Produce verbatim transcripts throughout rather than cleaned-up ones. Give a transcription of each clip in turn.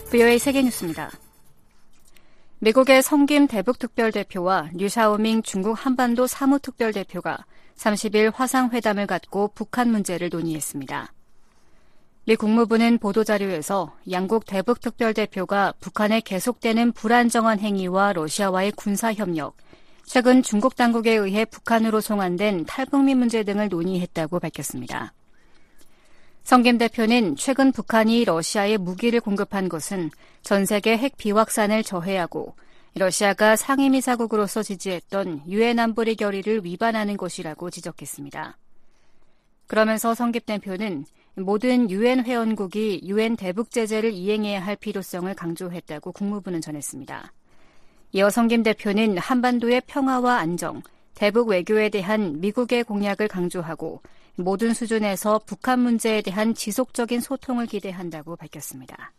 브이오에이 세계뉴스입니다. 미국의 성김 대북특별대표와 류샤오밍 중국 한반도 사무특별대표가 삼십일 화상회담을 갖고 북한 문제를 논의했습니다. 미 국무부는 보도자료에서 양국 대북특별대표가 북한의 계속되는 불안정한 행위와 러시아와의 군사협력, 최근 중국 당국에 의해 북한으로 송환된 탈북민 문제 등을 논의했다고 밝혔습니다. 성김 대표는 최근 북한이 러시아에 무기를 공급한 것은 전 세계 핵 비확산을 저해하고 러시아가 상임이사국으로서 지지했던 유엔 안보리 결의를 위반하는 것이라고 지적했습니다. 그러면서 성김 대표는 모든 유엔 회원국이 유엔 대북 제재를 이행해야 할 필요성을 강조했다고 국무부는 전했습니다. 이어 성김 대표는 한반도의 평화와 안정, 대북 외교에 대한 미국의 공약을 강조하고 모든 수준에서 북한 문제에 대한 지속적인 소통을 기대한다고 밝혔습니다.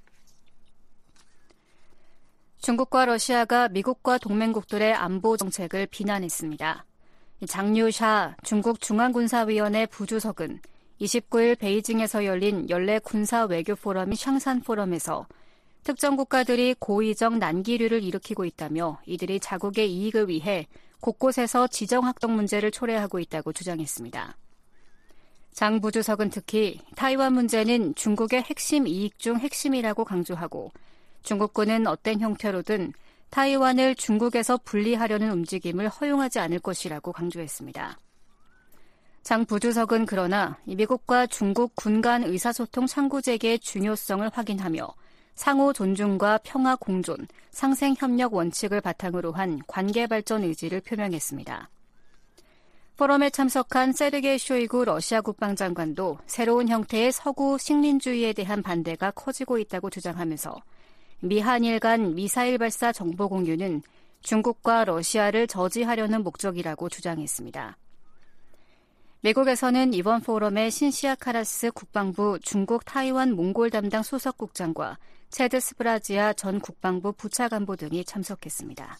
중국과 러시아가 미국과 동맹국들의 안보 정책을 비난했습니다. 장류샤 중국 중앙군사위원회 부주석은 이십구일 베이징에서 열린 연례 군사 외교 포럼인 샹산 포럼에서 특정 국가들이 고의적 난기류를 일으키고 있다며 이들이 자국의 이익을 위해 곳곳에서 지정학적 문제를 초래하고 있다고 주장했습니다. 장 부주석은 특히 타이완 문제는 중국의 핵심 이익 중 핵심이라고 강조하고 중국군은 어떤 형태로든 타이완을 중국에서 분리하려는 움직임을 허용하지 않을 것이라고 강조했습니다. 장 부주석은 그러나 미국과 중국 군 간 의사소통 창구 재개의 중요성을 확인하며 상호 존중과 평화 공존, 상생 협력 원칙을 바탕으로 한 관계 발전 의지를 표명했습니다. 포럼에 참석한 세르게이 쇼이구 러시아 국방장관도 새로운 형태의 서구 식민주의에 대한 반대가 커지고 있다고 주장하면서 미한일 간 미사일 발사 정보 공유는 중국과 러시아를 저지하려는 목적이라고 주장했습니다. 미국에서는 이번 포럼에 신시아 카라스 국방부 중국 타이완 몽골 담당 수석국장과 체드 스브라지아 전 국방부 부차관보 등이 참석했습니다.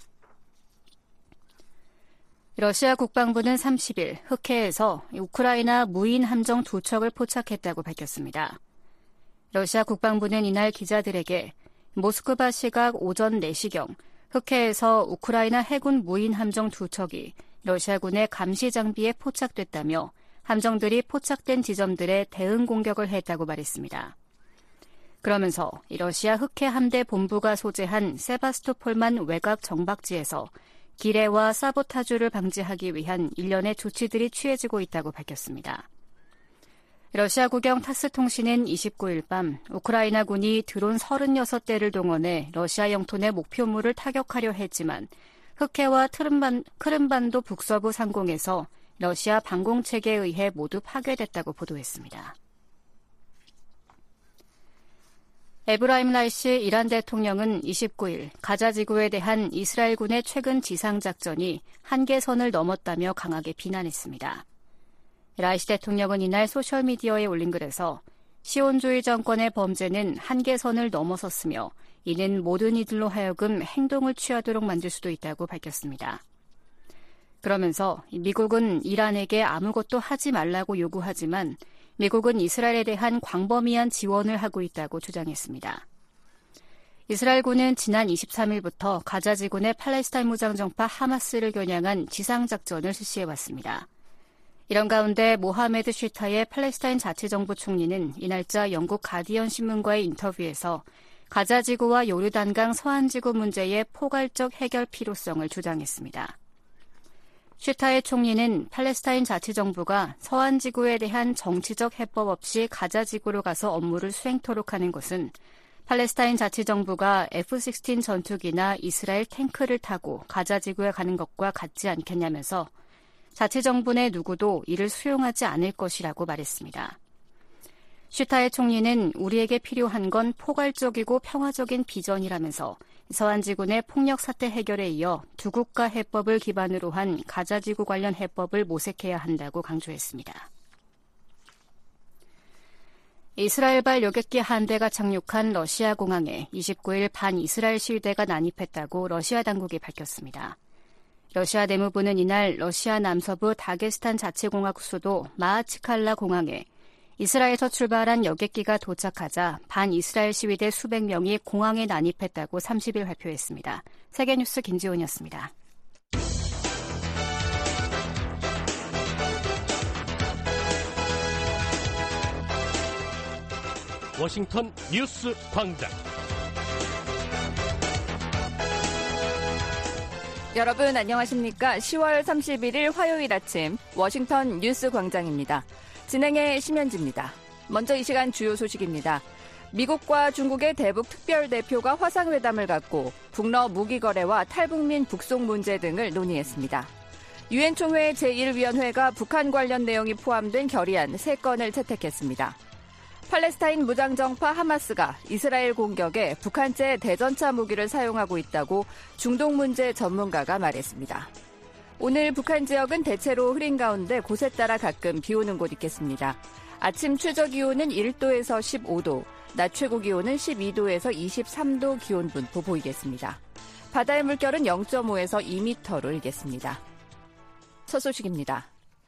러시아 국방부는 삼십일 흑해에서 우크라이나 무인 함정 두 척을 포착했다고 밝혔습니다. 러시아 국방부는 이날 기자들에게 모스크바 시각 오전 네 시경 흑해에서 우크라이나 해군 무인 함정 두 척이 러시아군의 감시 장비에 포착됐다며 함정들이 포착된 지점들에 대응 공격을 했다고 말했습니다. 그러면서 러시아 흑해 함대 본부가 소재한 세바스토폴만 외곽 정박지에서 기뢰와 사보타주를 방지하기 위한 일련의 조치들이 취해지고 있다고 밝혔습니다. 러시아 국영 타스통신은 이십구일 밤 우크라이나군이 드론 서른여섯 대를 동원해 러시아 영토 내 목표물을 타격하려 했지만 흑해와 트름반, 크림반도 북서부 상공에서 러시아 방공체계에 의해 모두 파괴됐다고 보도했습니다. 에브라임 라이시 이란 대통령은 이십구일 가자 지구에 대한 이스라엘군의 최근 지상작전이 한계선을 넘었다며 강하게 비난했습니다. 라이시 대통령은 이날 소셜미디어에 올린 글에서 시온주의 정권의 범죄는 한계선을 넘어섰으며 이는 모든 이들로 하여금 행동을 취하도록 만들 수도 있다고 밝혔습니다. 그러면서 미국은 이란에게 아무것도 하지 말라고 요구하지만 미국은 이스라엘에 대한 광범위한 지원을 하고 있다고 주장했습니다. 이스라엘군은 지난 이십삼일부터 가자 지구 내 팔레스타인 무장정파 하마스를 겨냥한 지상작전을 실시해왔습니다. 이런 가운데 모하메드 슈타의 팔레스타인 자치정부 총리는 이날자 영국 가디언 신문과의 인터뷰에서 가자 지구와 요르단강 서안지구 문제의 포괄적 해결 필요성을 주장했습니다. 슈타의 총리는 팔레스타인 자치정부가 서안지구에 대한 정치적 해법 없이 가자 지구로 가서 업무를 수행토록 하는 것은 팔레스타인 자치정부가 에프 십육 전투기나 이스라엘 탱크를 타고 가자 지구에 가는 것과 같지 않겠냐면서 자치정부 내 누구도 이를 수용하지 않을 것이라고 말했습니다. 슈타의 총리는 우리에게 필요한 건 포괄적이고 평화적인 비전이라면서 서안지구 내 폭력 사태 해결에 이어 두 국가 해법을 기반으로 한 가자지구 관련 해법을 모색해야 한다고 강조했습니다. 이스라엘발 여객기 한 대가 착륙한 러시아 공항에 이십구일 반이스라엘 시위대가 난입했다고 러시아 당국이 밝혔습니다. 러시아 내무부는 이날 러시아 남서부 다게스탄 자치공화국 수도 마하치칼라 공항에 이스라엘에서 출발한 여객기가 도착하자 반이스라엘 시위대 수백 명이 공항에 난입했다고 삼십 일 발표했습니다. 세계뉴스 김지훈이었습니다. 워싱턴 뉴스 광장. 여러분 안녕하십니까? 시월 삼십일일 화요일 아침 워싱턴 뉴스 광장입니다. 진행의 심현지입니다. 먼저 이 시간 주요 소식입니다. 미국과 중국의 대북 특별대표가 화상회담을 갖고 북러 무기 거래와 탈북민 북송 문제 등을 논의했습니다. 유엔 총회 제일 위원회가 북한 관련 내용이 포함된 결의안 세 건을 채택했습니다. 팔레스타인 무장정파 하마스가 이스라엘 공격에 북한제 대전차 무기를 사용하고 있다고 중동 문제 전문가가 말했습니다. 오늘 북한 지역은 대체로 흐린 가운데 곳에 따라 가끔 비 오는 곳 있겠습니다. 아침 최저기온은 일 도에서 십오 도, 낮 최고기온은 십이 도에서 이십삼 도 기온분포 보이겠습니다. 바다의 물결은 영 점 오에서 이 미터로 일겠습니다. 첫 소식입니다.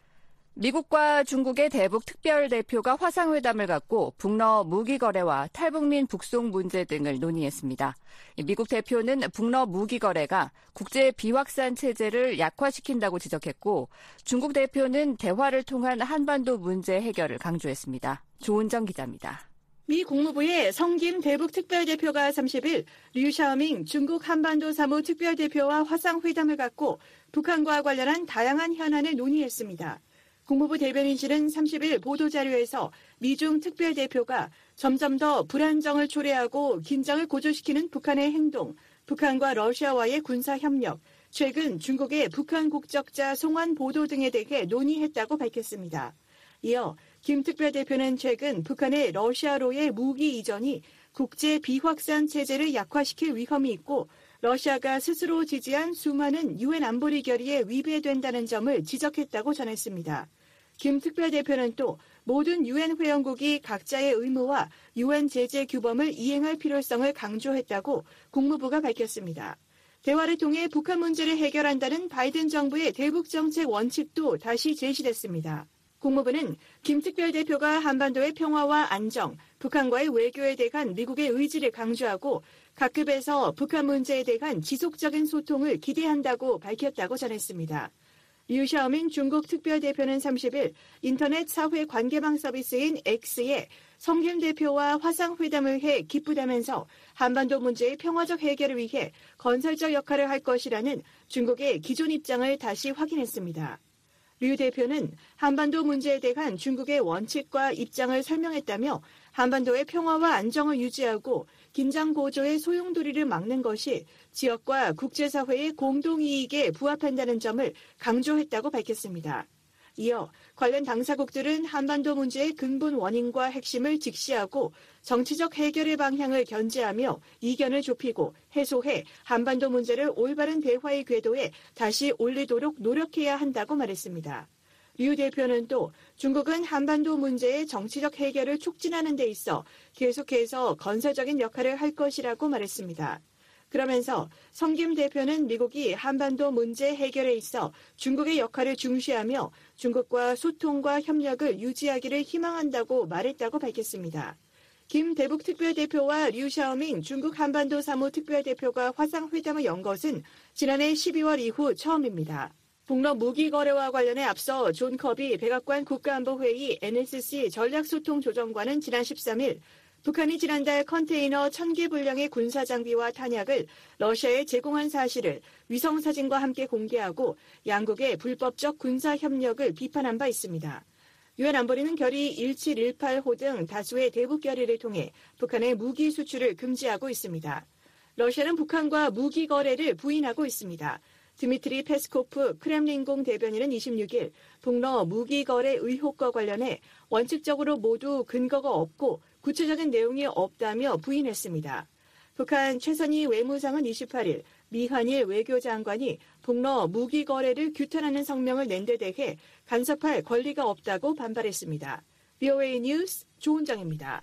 미국과 중국의 대북 특별대표가 화상회담을 갖고 북러 무기 거래와 탈북민 북송 문제 등을 논의했습니다. 미국 대표는 북러 무기 거래가 국제 비확산 체제를 약화시킨다고 지적했고, 중국 대표는 대화를 통한 한반도 문제 해결을 강조했습니다. 조은정 기자입니다. 미 국무부의 성김 대북 특별대표가 삼십 일 류 샤오밍 중국 한반도 사무 특별대표와 화상회담을 갖고 북한과 관련한 다양한 현안을 논의했습니다. 국무부 대변인실은 삼십 일 보도자료에서 미중 특별대표가 점점 더 불안정을 초래하고 긴장을 고조시키는 북한의 행동, 북한과 러시아와의 군사협력, 최근 중국의 북한 국적자 송환 보도 등에 대해 논의했다고 밝혔습니다. 이어 김 특별대표는 최근 북한의 러시아로의 무기 이전이 국제 비확산 체제를 약화시킬 위험이 있고 러시아가 스스로 지지한 수많은 유엔 안보리 결의에 위배된다는 점을 지적했다고 전했습니다. 김 특별대표는 또 모든 유엔 회원국이 각자의 의무와 유엔 제재 규범을 이행할 필요성을 강조했다고 국무부가 밝혔습니다. 대화를 통해 북한 문제를 해결한다는 바이든 정부의 대북 정책 원칙도 다시 제시됐습니다. 국무부는 김 특별대표가 한반도의 평화와 안정, 북한과의 외교에 대한 미국의 의지를 강조하고 각급에서 북한 문제에 대한 지속적인 소통을 기대한다고 밝혔다고 전했습니다. 류 샤오밍 중국 특별대표는 삼십 일 인터넷 사회 관계망 서비스인 X에 성김 대표와 화상회담을 해 기쁘다면서 한반도 문제의 평화적 해결을 위해 건설적 역할을 할 것이라는 중국의 기존 입장을 다시 확인했습니다. 류 대표는 한반도 문제에 대한 중국의 원칙과 입장을 설명했다며 한반도의 평화와 안정을 유지하고 긴장 고조의 소용돌이를 막는 것이 지역과 국제사회의 공동이익에 부합한다는 점을 강조했다고 밝혔습니다. 이어 관련 당사국들은 한반도 문제의 근본 원인과 핵심을 직시하고 정치적 해결의 방향을 견제하며 이견을 좁히고 해소해 한반도 문제를 올바른 대화의 궤도에 다시 올리도록 노력해야 한다고 말했습니다. 류 대표는 또 중국은 한반도 문제의 정치적 해결을 촉진하는 데 있어 계속해서 건설적인 역할을 할 것이라고 말했습니다. 그러면서 성김 대표는 미국이 한반도 문제 해결에 있어 중국의 역할을 중시하며 중국과 소통과 협력을 유지하기를 희망한다고 말했다고 밝혔습니다. 김 대북 특별대표와 류 샤오밍 중국 한반도 사무 특별대표가 화상회담을 연 것은 지난해 십이월 이후 처음입니다. 북러 무기 거래와 관련해 앞서 존 커비 백악관 국가안보회의 엔에스씨 전략소통조정관은 지난 십삼 일 북한이 지난달 컨테이너 천 개 분량의 군사장비와 탄약을 러시아에 제공한 사실을 위성사진과 함께 공개하고 양국의 불법적 군사협력을 비판한 바 있습니다. 유엔 안보리는 결의 일칠일팔 호 등 다수의 대북 결의를 통해 북한의 무기 수출을 금지하고 있습니다. 러시아는 북한과 무기 거래를 부인하고 있습니다. 드미트리 페스코프 크렘린궁 대변인은 이십육 일 북러 무기 거래 의혹과 관련해 원칙적으로 모두 근거가 없고 구체적인 내용이 없다며 부인했습니다. 북한 최선희 외무상은 이십팔 일 미한일 외교장관이 북러 무기 거래를 규탄하는 성명을 낸 데 대해 간섭할 권리가 없다고 반발했습니다. 브이오에이 뉴스 조은정입니다.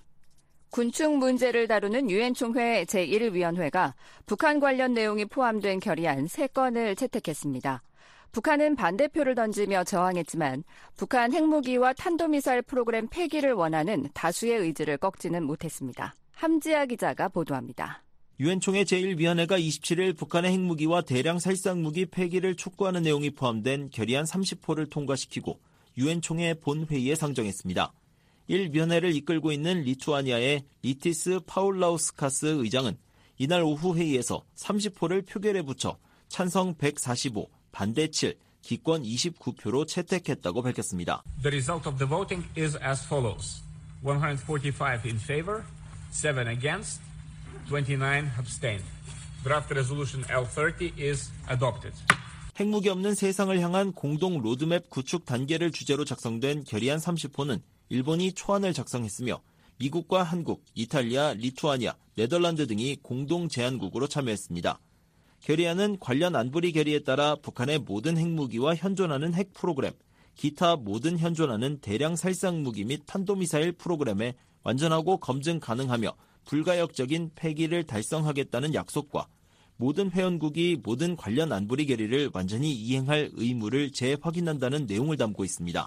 군축 문제를 다루는 유엔 총회 제일 위원회가 북한 관련 내용이 포함된 결의안 세 건을 채택했습니다. 북한은 반대표를 던지며 저항했지만 북한 핵무기와 탄도미사일 프로그램 폐기를 원하는 다수의 의지를 꺾지는 못했습니다. 함지아 기자가 보도합니다. 유엔 총회 제일 위원회가 이십칠일 북한의 핵무기와 대량 살상무기 폐기를 촉구하는 내용이 포함된 결의안 삼십 호를 통과시키고 유엔 총회 본회의에 상정했습니다. 일 위원회를 이끌고 있는 리투아니아의 리티스 파울라우스카스 의장은 이날 오후 회의에서 삼십 호를 표결에 붙여 찬성 백사십오, 반대 칠, 기권 이십구 표로 채택했다고 밝혔습니다. The result of the voting is as follows. one hundred forty-five in favor, seven against, twenty-nine abstain. Draft resolution L thirty is adopted. 핵무기 없는 세상을 향한 공동 로드맵 구축 단계를 주제로 작성된 결의안 삼십 호는 일본이 초안을 작성했으며 미국과 한국, 이탈리아, 리투아니아, 네덜란드 등이 공동 제안국으로 참여했습니다. 결의안은 관련 안보리 결의에 따라 북한의 모든 핵무기와 현존하는 핵 프로그램, 기타 모든 현존하는 대량 살상무기 및 탄도미사일 프로그램에 완전하고 검증 가능하며 불가역적인 폐기를 달성하겠다는 약속과 모든 회원국이 모든 관련 안보리 결의를 완전히 이행할 의무를 재확인한다는 내용을 담고 있습니다.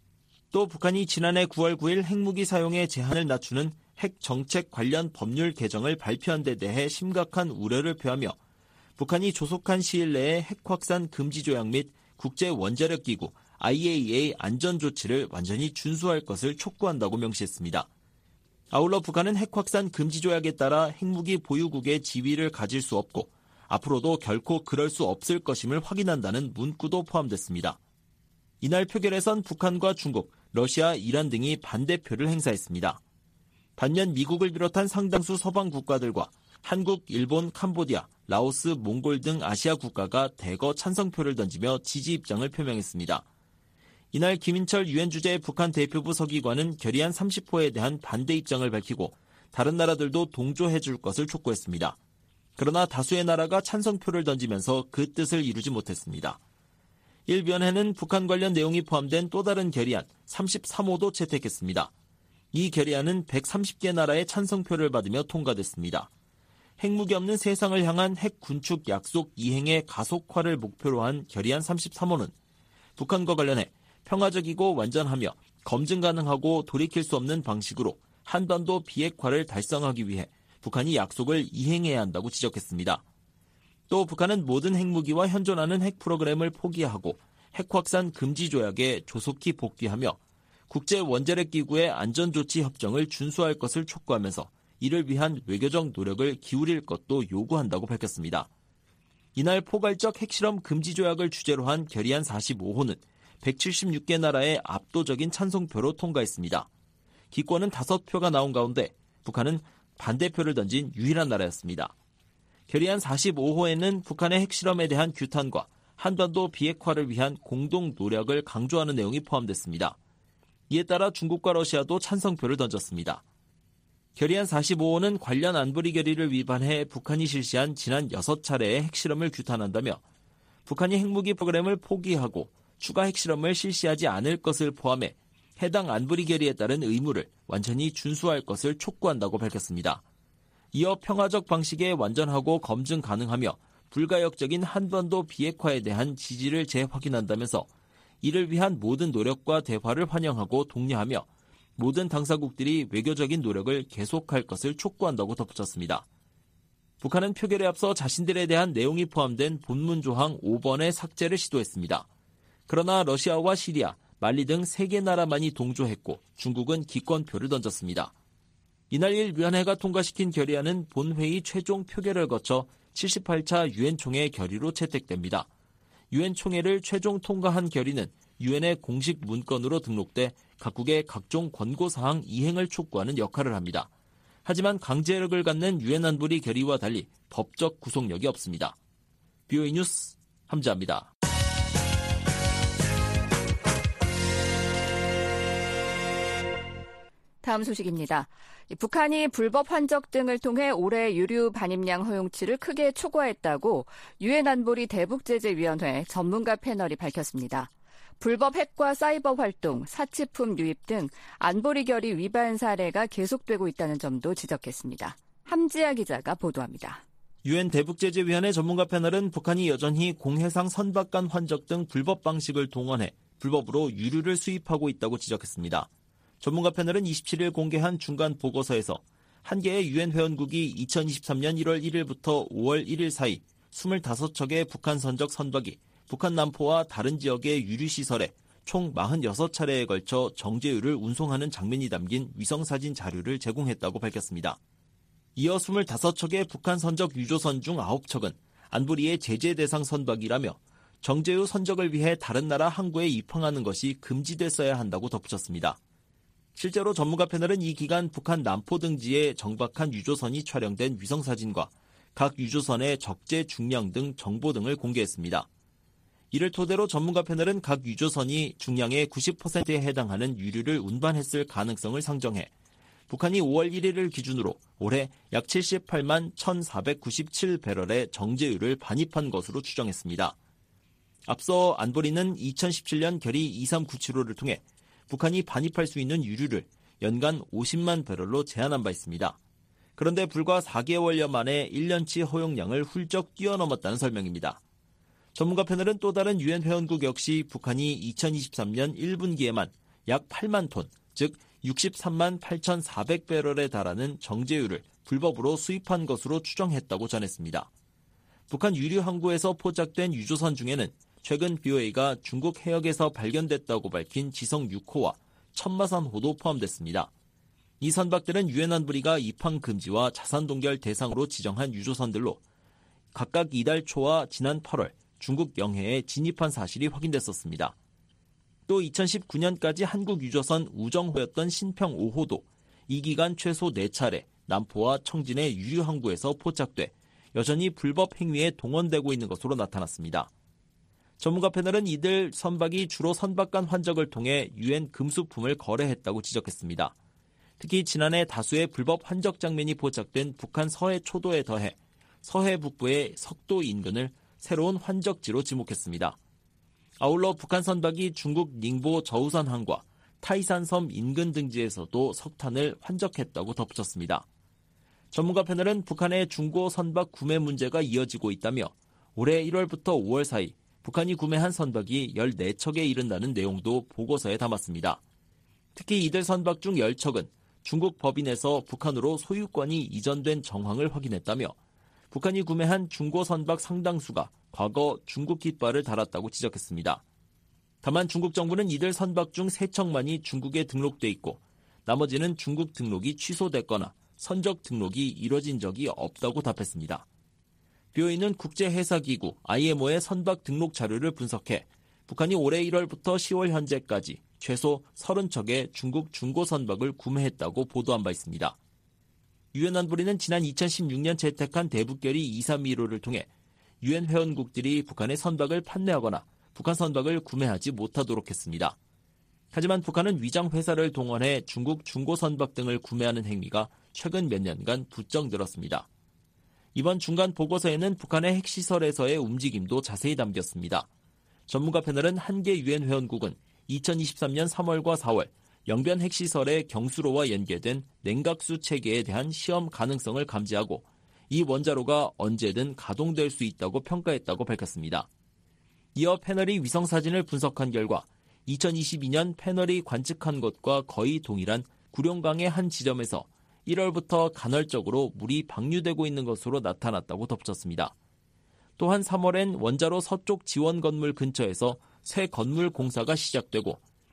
또 북한이 지난해 구월 구일 핵무기 사용의 제한을 낮추는 핵 정책 관련 법률 개정을 발표한 데 대해 심각한 우려를 표하며 북한이 조속한 시일 내에 핵 확산 금지 조약 및 국제 원자력 기구 아이에이이에이 안전 조치를 완전히 준수할 것을 촉구한다고 명시했습니다. 아울러 북한은 핵 확산 금지 조약에 따라 핵무기 보유국의 지위를 가질 수 없고 앞으로도 결코 그럴 수 없을 것임을 확인한다는 문구도 포함됐습니다. 이날 표결에선 북한과 중국, 러시아, 이란 등이 반대표를 행사했습니다. 반면 미국을 비롯한 상당수 서방 국가들과 한국, 일본, 캄보디아, 라오스, 몽골 등 아시아 국가가 대거 찬성표를 던지며 지지 입장을 표명했습니다. 이날 김인철 유엔 주재 북한 대표부 서기관은 결의안 삼십 호에 대한 반대 입장을 밝히고 다른 나라들도 동조해 줄 것을 촉구했습니다. 그러나 다수의 나라가 찬성표를 던지면서 그 뜻을 이루지 못했습니다. 일 위원회는 북한 관련 내용이 포함된 또 다른 결의안 삼십삼 호도 채택했습니다. 이 결의안은 백삼십 개 나라의 찬성표를 받으며 통과됐습니다. 핵무기 없는 세상을 향한 핵 군축 약속 이행의 가속화를 목표로 한 결의안 삼십삼 호는 북한과 관련해 평화적이고 완전하며 검증 가능하고 돌이킬 수 없는 방식으로 한반도 비핵화를 달성하기 위해 북한이 약속을 이행해야 한다고 지적했습니다. 또 북한은 모든 핵무기와 현존하는 핵 프로그램을 포기하고 핵 확산 금지 조약에 조속히 복귀하며 국제 원자력 기구의 안전조치 협정을 준수할 것을 촉구하면서 이를 위한 외교적 노력을 기울일 것도 요구한다고 밝혔습니다. 이날 포괄적 핵실험 금지 조약을 주제로 한 결의안 사십오 호는 백칠십육 개 나라의 압도적인 찬성표로 통과했습니다. 기권은 다섯 표가 나온 가운데 북한은 반대표를 던진 유일한 나라였습니다. 결의안 사십오 호에는 북한의 핵실험에 대한 규탄과 한반도 비핵화를 위한 공동 노력을 강조하는 내용이 포함됐습니다. 이에 따라 중국과 러시아도 찬성표를 던졌습니다. 결의안 사십오 호는 관련 안보리 결의를 위반해 북한이 실시한 지난 여섯 차례의 핵실험을 규탄한다며 북한이 핵무기 프로그램을 포기하고 추가 핵실험을 실시하지 않을 것을 포함해 해당 안보리 결의에 따른 의무를 완전히 준수할 것을 촉구한다고 밝혔습니다. 이어 평화적 방식에 완전하고 검증 가능하며 불가역적인 한반도 비핵화에 대한 지지를 재확인한다면서 이를 위한 모든 노력과 대화를 환영하고 독려하며 모든 당사국들이 외교적인 노력을 계속할 것을 촉구한다고 덧붙였습니다. 북한은 표결에 앞서 자신들에 대한 내용이 포함된 본문 조항 오 번의 삭제를 시도했습니다. 그러나 러시아와 시리아, 말리 등 세 개 나라만이 동조했고 중국은 기권표를 던졌습니다. 이날 일 위원회가 통과시킨 결의안은 본회의 최종 표결을 거쳐 칠십팔 차 유엔 총회 결의로 채택됩니다. 유엔 총회를 최종 통과한 결의는 유엔의 공식 문건으로 등록돼 각국의 각종 권고사항 이행을 촉구하는 역할을 합니다. 하지만 강제력을 갖는 유엔 안보리 결의와 달리 법적 구속력이 없습니다. 비오이 뉴스 함자입니다. 다음 소식입니다. 북한이 불법 환적 등을 통해 올해 유류 반입량 허용치를 크게 초과했다고 유엔 안보리 대북제재위원회 전문가 패널이 밝혔습니다. 불법 핵과 사이버 활동, 사치품 유입 등 안보리 결의 위반 사례가 계속되고 있다는 점도 지적했습니다. 함지아 기자가 보도합니다. 유엔 대북제재위원회 전문가 패널은 북한이 여전히 공해상 선박간 환적 등 불법 방식을 동원해 불법으로 유류를 수입하고 있다고 지적했습니다. 전문가 패널은 이십칠일 공개한 중간 보고서에서 한 개의 유엔 회원국이 이천이십삼년 일월 일일부터 오월 일일 사이 스물다섯 척의 북한 선적 선박이 북한 남포와 다른 지역의 유류시설에 총 사십육 차례에 걸쳐 정제유를 운송하는 장면이 담긴 위성사진 자료를 제공했다고 밝혔습니다. 이어 스물다섯 척의 북한 선적 유조선 중 아홉 척은 안보리의 제재 대상 선박이라며 정제유 선적을 위해 다른 나라 항구에 입항하는 것이 금지됐어야 한다고 덧붙였습니다. 실제로 전문가 패널은 이 기간 북한 남포 등지에 정박한 유조선이 촬영된 위성사진과 각 유조선의 적재 중량 등 정보 등을 공개했습니다. 이를 토대로 전문가 패널은 각 유조선이 중량의 구십 퍼센트에 해당하는 유류를 운반했을 가능성을 상정해 북한이 오월 일일을 기준으로 올해 약 칠십팔만 천사백구십칠 배럴의 정제유를 반입한 것으로 추정했습니다. 앞서 안보리는 이천십칠년 결의 이삼구칠오를 통해 북한이 반입할 수 있는 유류를 연간 오십만 배럴로 제한한 바 있습니다. 그런데 불과 사 개월여 만에 일 년치 허용량을 훌쩍 뛰어넘었다는 설명입니다. 전문가 패널은 또 다른 유엔 회원국 역시 북한이 이천이십삼년 일 분기에만 약 팔만 톤, 즉 육십삼만 팔천사백 배럴에 달하는 정제유를 불법으로 수입한 것으로 추정했다고 전했습니다. 북한 유류 항구에서 포착된 유조선 중에는 최근 비오에이가 중국 해역에서 발견됐다고 밝힌 지성 육 호와 천마산호도 포함됐습니다. 이 선박들은 유엔 안보리가 입항 금지와 자산 동결 대상으로 지정한 유조선들로 각각 이달 초와 지난 팔월 중국 영해에 진입한 사실이 확인됐었습니다. 또 이천십구년까지 한국 유조선 우정호였던 신평 오 호도 이 기간 최소 네 차례 남포와 청진의 유류 항구에서 포착돼 여전히 불법 행위에 동원되고 있는 것으로 나타났습니다. 전문가 패널은 이들 선박이 주로 선박간 환적을 통해 유엔 금수품을 거래했다고 지적했습니다. 특히 지난해 다수의 불법 환적 장면이 포착된 북한 서해 초도에 더해 서해 북부의 석도 인근을 새로운 환적지로 지목했습니다. 아울러 북한 선박이 중국 닝보 저우산 항과 타이산섬 인근 등지에서도 석탄을 환적했다고 덧붙였습니다. 전문가 패널은 북한의 중고 선박 구매 문제가 이어지고 있다며 올해 일월부터 오월 사이 북한이 구매한 선박이 열네 척에 이른다는 내용도 보고서에 담았습니다. 특히 이들 선박 중 십 척은 중국 법인에서 북한으로 소유권이 이전된 정황을 확인했다며 북한이 구매한 중고 선박 상당수가 과거 중국 깃발을 달았다고 지적했습니다. 다만 중국 정부는 이들 선박 중 세 척만이 중국에 등록돼 있고 나머지는 중국 등록이 취소됐거나 선적 등록이 이뤄진 적이 없다고 답했습니다. 비오이는 국제해사기구 아이엠오의 선박 등록 자료를 분석해 북한이 올해 일월부터 시월 현재까지 최소 서른 척의 중국 중고 선박을 구매했다고 보도한 바 있습니다. 유엔 안보리는 지난 이천십육년 채택한 대북결의 이삼일오를 통해 유엔 회원국들이 북한의 선박을 판매하거나 북한 선박을 구매하지 못하도록 했습니다. 하지만 북한은 위장 회사를 동원해 중국 중고 선박 등을 구매하는 행위가 최근 몇 년간 부쩍 늘었습니다. 이번 중간 보고서에는 북한의 핵시설에서의 움직임도 자세히 담겼습니다. 전문가 패널은 한 개 유엔 회원국은 이천이십삼년 삼월과 사월 영변 핵시설의 경수로와 연계된 냉각수 체계에 대한 시험 가능성을 감지하고 이 원자로가 언제든 가동될 수 있다고 평가했다고 밝혔습니다. 이어 패널이 위성사진을 분석한 결과 이천이십이년 패널이 관측한 것과 거의 동일한 구룡강의 한 지점에서 일월부터 간헐적으로 물이 방류되고 있는 것으로 나타났다고 덧붙였습니다. 또한 삼월엔 원자로 서쪽 지원 건물 근처에서 새 건물 공사가 시작되고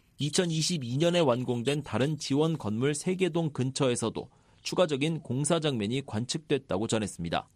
이천이십이년에 완공된 다른 지원 건물 세계동 근처에서도 추가적인 공사 장면이 관측됐다고 전했습니다.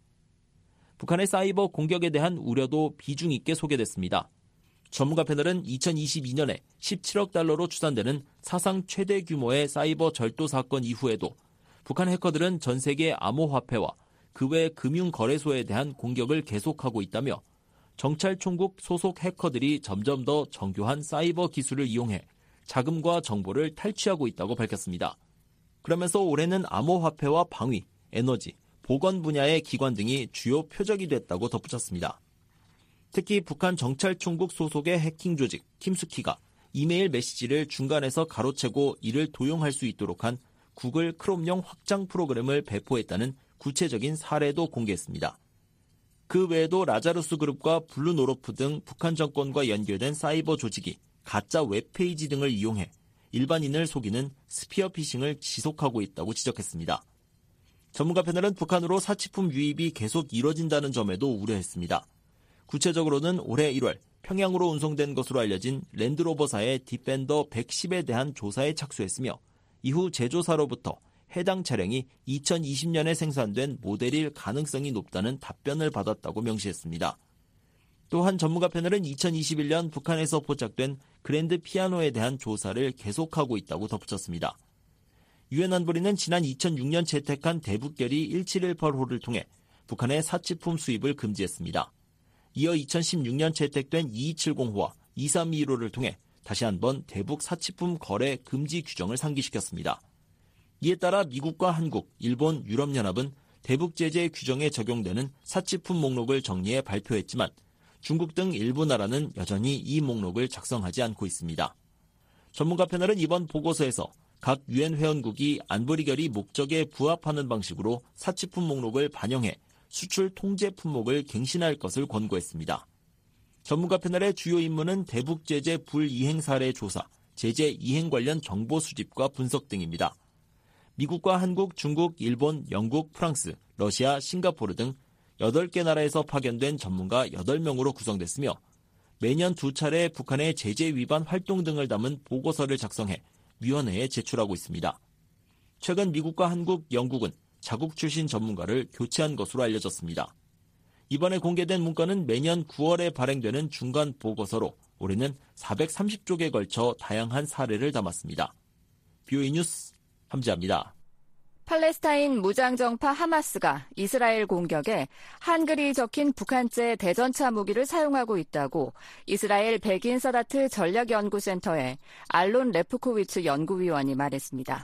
북한의 사이버 공격에 대한 우려도 비중 있게 소개됐습니다. 전문가 패널은 이천이십이년에 십칠억 달러로 추산되는 사상 최대 규모의 사이버 절도 사건 이후에도 북한 해커들은 전 세계 암호화폐와 그 외 금융거래소에 대한 공격을 계속하고 있다며 정찰총국 소속 해커들이 점점 더 정교한 사이버 기술을 이용해 자금과 정보를 탈취하고 있다고 밝혔습니다. 그러면서 올해는 암호화폐와 방위, 에너지, 보건 분야의 기관 등이 주요 표적이 됐다고 덧붙였습니다. 특히 북한 정찰총국 소속의 해킹 조직 킴스키가 이메일 메시지를 중간에서 가로채고 이를 도용할 수 있도록 한 구글 크롬용 확장 프로그램을 배포했다는 구체적인 사례도 공개했습니다. 그 외에도 라자루스 그룹과 블루노로프 등 북한 정권과 연결된 사이버 조직이 가짜 웹페이지 등을 이용해 일반인을 속이는 스피어피싱을 지속하고 있다고 지적했습니다. 전문가 패널은 북한으로 사치품 유입이 계속 이뤄진다는 점에도 우려했습니다. 구체적으로는 올해 일월 평양으로 운송된 것으로 알려진 랜드로버사의 디펜더 백십에 대한 조사에 착수했으며 이후 제조사로부터 해당 차량이 이천이십 년에 생산된 모델일 가능성이 높다는 답변을 받았다고 명시했습니다. 또한 전문가 패널은 이천이십일 년 북한에서 포착된 그랜드 피아노에 대한 조사를 계속하고 있다고 덧붙였습니다. 유엔 안보리는 지난 이천육 년 채택한 대북결의 일칠일팔 호를 통해 북한의 사치품 수입을 금지했습니다. 이어 이천십육 년 채택된 이이칠공 호와 이삼이일 호를 통해 다시 한번 대북 사치품 거래 금지 규정을 상기시켰습니다. 이에 따라 미국과 한국, 일본, 유럽연합은 대북 제재 규정에 적용되는 사치품 목록을 정리해 발표했지만 중국 등 일부 나라는 여전히 이 목록을 작성하지 않고 있습니다. 전문가 패널은 이번 보고서에서 각 유엔 회원국이 안보리 결의 목적에 부합하는 방식으로 사치품 목록을 반영해 수출 통제 품목을 갱신할 것을 권고했습니다. 전문가 패널의 주요 임무는 대북 제재 불이행 사례 조사, 제재 이행 관련 정보 수집과 분석 등입니다. 미국과 한국, 중국, 일본, 영국, 프랑스, 러시아, 싱가포르 등 여덟 개 나라에서 파견된 전문가 여덟 명으로 구성됐으며 매년 두 차례 북한의 제재 위반 활동 등을 담은 보고서를 작성해 위원회에 제출하고 있습니다. 최근 미국과 한국, 영국은 자국 출신 전문가를 교체한 것으로 알려졌습니다. 이번에 공개된 문건은 매년 구월에 발행되는 중간 보고서로 올해는 사백삼십 쪽에 걸쳐 다양한 사례를 담았습니다. 비오이 뉴스 함지아입니다. 팔레스타인 무장정파 하마스가 이스라엘 공격에 한글이 적힌 북한제 대전차 무기를 사용하고 있다고 이스라엘 백인 사다트 전략연구센터의 알론 레프코위츠 연구위원이 말했습니다.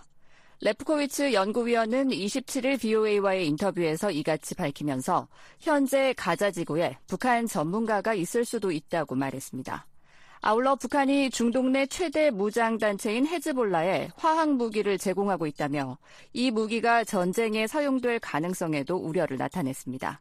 레프코위츠 연구위원은 이십칠 일 비오에이와의 인터뷰에서 이같이 밝히면서 현재 가자 지구에 북한 전문가가 있을 수도 있다고 말했습니다. 아울러 북한이 중동 내 최대 무장단체인 헤즈볼라에 화학무기를 제공하고 있다며 이 무기가 전쟁에 사용될 가능성에도 우려를 나타냈습니다.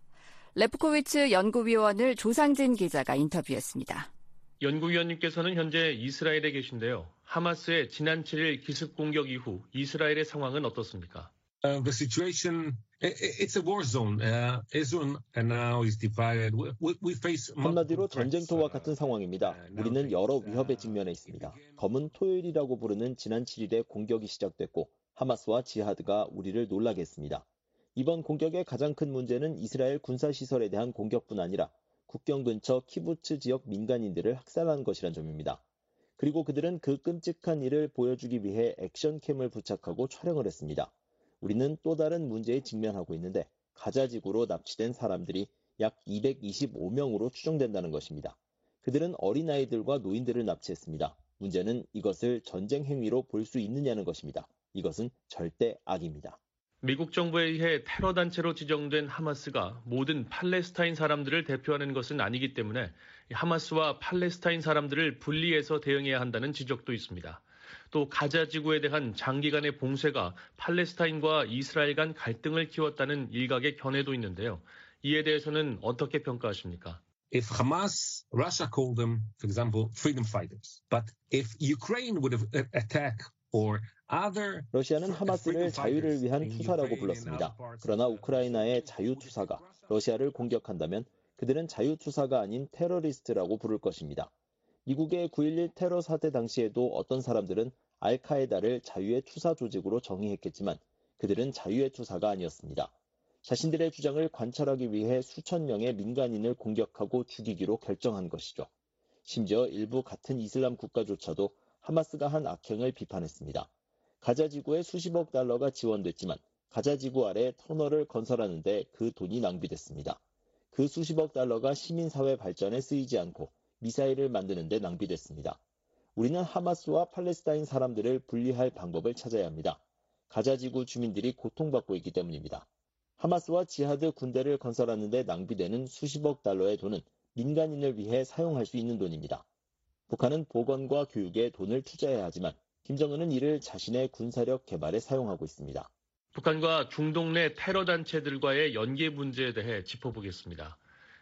레프코위츠 연구위원을 조상진 기자가 인터뷰했습니다. 연구위원님께서는 현재 이스라엘에 계신데요. 하마스의 지난 칠 일 기습 공격 이후 이스라엘의 상황은 어떻습니까? Uh, the situation, it's a war zone. Uh, Israel now is divided. We, we face 한마디로 전쟁터와 같은 상황입니다. 우리는 여러 위협에 직면해 있습니다. 검은 토요일이라고 부르는 지난 칠 일에 공격이 시작됐고 하마스와 지하드가 우리를 놀라게 했습니다. 이번 공격의 가장 큰 문제는 이스라엘 군사시설에 대한 공격뿐 아니라 국경 근처 키부츠 지역 민간인들을 학살한 것이란 점입니다. 그리고 그들은 그 끔찍한 일을 보여주기 위해 액션캠을 부착하고 촬영을 했습니다. 우리는 또 다른 문제에 직면하고 있는데 가자지구로 납치된 사람들이 약 이백이십오 명으로 추정된다는 것입니다. 그들은 어린아이들과 노인들을 납치했습니다. 문제는 이것을 전쟁 행위로 볼 수 있느냐는 것입니다. 이것은 절대 악입니다. 미국 정부에 의해 테러 단체로 지정된 하마스가 모든 팔레스타인 사람들을 대표하는 것은 아니기 때문에 하마스와 팔레스타인 사람들을 분리해서 대응해야 한다는 지적도 있습니다. 또 가자 지구에 대한 장기간의 봉쇄가 팔레스타인과 이스라엘 간 갈등을 키웠다는 일각의 견해도 있는데요. 이에 대해서는 어떻게 평가하십니까? If Hamas, Russia called them, for example, freedom fighters. But if Ukraine would have attacked or other 러시아는 하마스를 자유를 위한 투사라고 불렀습니다. 그러나 우크라이나의 자유투사가 러시아를 공격한다면 그들은 자유투사가 아닌 테러리스트라고 부를 것입니다. 미국의 구일일 테러 사태 당시에도 어떤 사람들은 알카에다를 자유의 투사 조직으로 정의했겠지만 그들은 자유의 투사가 아니었습니다. 자신들의 주장을 관철하기 위해 수천 명의 민간인을 공격하고 죽이기로 결정한 것이죠. 심지어 일부 같은 이슬람 국가조차도 하마스가 한 악행을 비판했습니다. 가자지구에 수십억 달러가 지원됐지만 가자지구 아래 터널을 건설하는 데 그 돈이 낭비됐습니다. 그 수십억 달러가 시민사회 발전에 쓰이지 않고 미사일을 만드는 데 낭비됐습니다. 우리는 하마스와 팔레스타인 사람들을 분리할 방법을 찾아야 합니다. 가자지구 주민들이 고통받고 있기 때문입니다. 하마스와 지하드 군대를 건설하는 데 낭비되는 수십억 달러의 돈은 민간인을 위해 사용할 수 있는 돈입니다. 북한은 보건과 교육에 돈을 투자해야 하지만 김정은은 이를 자신의 군사력 개발에 사용하고 있습니다. 북한과 중동 내 테러 단체들과의 연계 문제에 대해 짚어보겠습니다.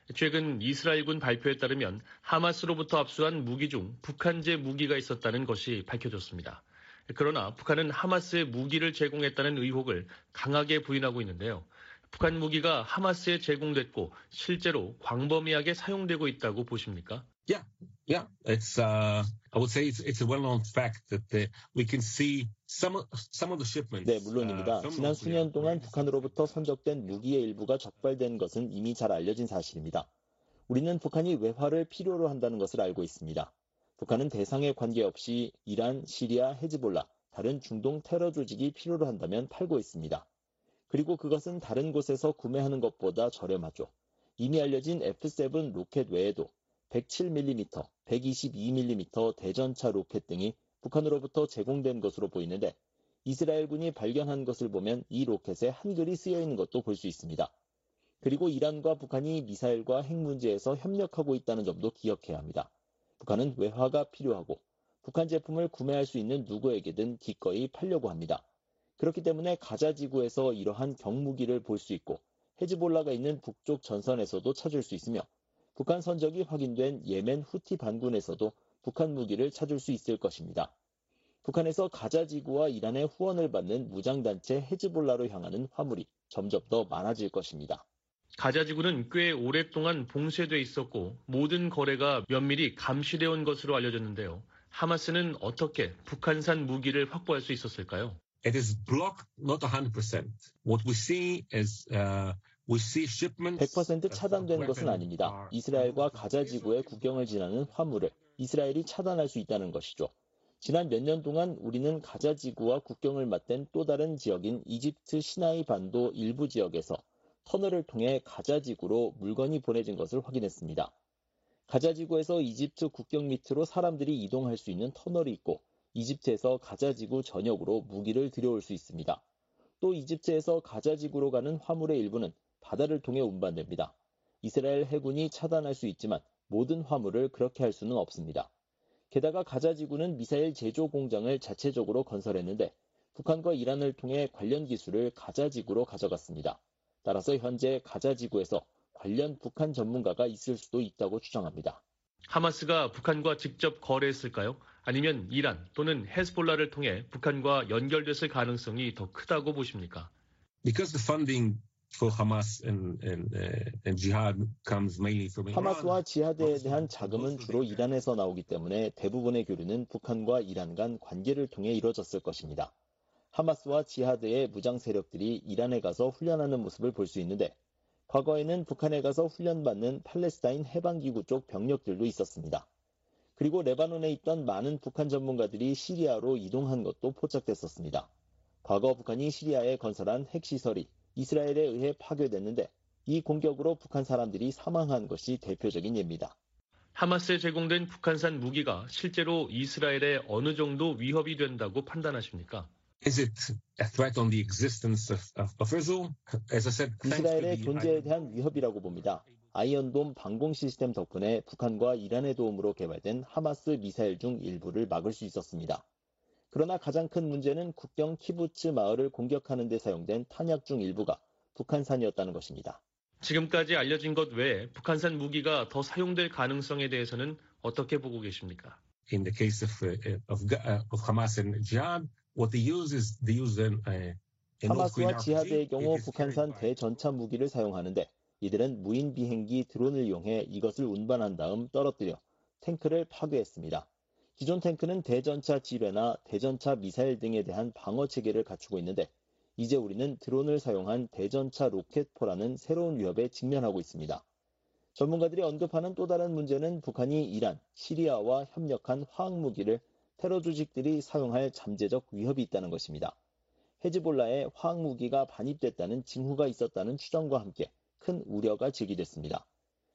최근 이스라엘군 발표에 따르면 하마스로부터 압수한 무기 중 북한제 무기가 있었다는 것이 밝혀졌습니다. 그러나 북한은 하마스에 무기를 제공했다는 의혹을 강하게 부인하고 있는데요. 북한 무기가 하마스에 제공됐고 실제로 광범위하게 사용되고 있다고 보십니까? Yeah, yeah. It's uh, I would say it's it's a well-known fact that uh, we can see some some of the shipments. 네, 물론입니다. 지난 수년 동안 북한으로부터 선적된 무기의 일부가 적발된 것은 이미 잘 알려진 사실입니다. 우리는 북한이 외화를 필요로 한다는 것을 알고 있습니다. 북한은 대상에 관계없이 이란, 시리아, 헤즈볼라, 다른 중동 테러 조직이 필요로 한다면 팔고 있습니다. 그리고 그것은 다른 곳에서 구매하는 것보다 저렴하죠. 이미 알려진 에프 세븐 로켓 외에도 백칠 밀리미터, 백이십이 밀리미터 대전차 로켓 등이 북한으로부터 제공된 것으로 보이는데 이스라엘군이 발견한 것을 보면 이 로켓에 한글이 쓰여 있는 것도 볼 수 있습니다. 그리고 이란과 북한이 미사일과 핵 문제에서 협력하고 있다는 점도 기억해야 합니다. 북한은 외화가 필요하고 북한 제품을 구매할 수 있는 누구에게든 기꺼이 팔려고 합니다. 그렇기 때문에 가자 지구에서 이러한 경무기를 볼 수 있고 헤즈볼라가 있는 북쪽 전선에서도 찾을 수 있으며 북한 선적이 확인된 예멘 후티 반군에서도 북한 무기를 찾을 수 있을 것입니다. 북한에서 가자 지구와 이란의 후원을 받는 무장단체 헤즈볼라로 향하는 화물이 점점 더 많아질 것입니다. 가자 지구는 꽤 오랫동안 봉쇄돼 있었고 모든 거래가 면밀히 감시되어 온 것으로 알려졌는데요. 하마스는 어떻게 북한산 무기를 확보할 수 있었을까요? It is blocked not one hundred percent. What we see is uh, we see shipments. 백 퍼센트 차단된 것은 아닙니다. 이스라엘과 가자 지구의 국경을 지나는 화물을 이스라엘이 차단할 수 있다는 것이죠. 지난 몇 년 동안 우리는 가자 지구와 국경을 맞댄 또 다른 지역인 이집트 시나이 반도 일부 지역에서 터널을 통해 가자 지구로 물건이 보내진 것을 확인했습니다. 가자 지구에서 이집트 국경 밑으로 사람들이 이동할 수 있는 터널이 있고 이집트에서 가자 지구 전역으로 무기를 들여올 수 있습니다. 또 이집트에서 가자 지구로 가는 화물의 일부는 바다를 통해 운반됩니다. 이스라엘 해군이 차단할 수 있지만 모든 화물을 그렇게 할 수는 없습니다. 게다가 가자 지구는 미사일 제조 공장을 자체적으로 건설했는데 북한과 이란을 통해 관련 기술을 가자 지구로 가져갔습니다. 따라서 현재 가자 지구에서 관련 북한 전문가가 있을 수도 있다고 추정합니다. 하마스가 북한과 직접 거래했을까요? 아니면 이란 또는 헤즈볼라를 통해 북한과 연결됐을 가능성이 더 크다고 보십니까? Because the funding for Hamas and, and, uh, and jihad comes mainly from Iran. 하마스와 지하드에 대한 자금은 주로 이란에서 나오기 때문에 대부분의 교류는 북한과 이란 간 관계를 통해 이루어졌을 것입니다. 하마스와 지하드의 무장 세력들이 이란에 가서 훈련하는 모습을 볼 수 있는데 과거에는 북한에 가서 훈련받는 팔레스타인 해방기구 쪽 병력들도 있었습니다. 그리고 레바논에 있던 많은 북한 전문가들이 시리아로 이동한 것도 포착됐었습니다. 과거 북한이 시리아에 건설한 핵시설이 이스라엘에 의해 파괴됐는데 이 공격으로 북한 사람들이 사망한 것이 대표적인 예입니다. 하마스에 제공된 북한산 무기가 실제로 이스라엘에 어느 정도 위협이 된다고 판단하십니까? Is it a threat on the existence of, of, of Israel? As I said, 이스라엘의 존재에 대한 위협이라고 봅니다. 아이언돔 방공 시스템 덕분에 북한과 이란의 도움으로 개발된 하마스 미사일 중 일부를 막을 수 있었습니다. 그러나 가장 큰 문제는 국경 키부츠 마을을 공격하는 데 사용된 탄약 중 일부가 북한산이었다는 것입니다. 지금까지 알려진 것 외에 북한산 무기가 더 사용될 가능성에 대해서는 어떻게 보고 계십니까? In the case of, of, of Hamas and Jihad, what they use is they use an, uh, 하마스와 지하드의 경우 북한산 대전차 무기를 사용하는데 이들은 무인 비행기 드론을 이용해 이것을 운반한 다음 떨어뜨려 탱크를 파괴했습니다. 기존 탱크는 대전차 지뢰나 대전차 미사일 등에 대한 방어 체계를 갖추고 있는데 이제 우리는 드론을 사용한 대전차 로켓포라는 새로운 위협에 직면하고 있습니다. 전문가들이 언급하는 또 다른 문제는 북한이 이란, 시리아와 협력한 화학무기를 테러 조직들이 사용할 잠재적 위협이 있다는 것입니다. 헤즈볼라에 화학무기가 반입됐다는 징후가 있었다는 추정과 함께 큰 우려가 제기됐습니다.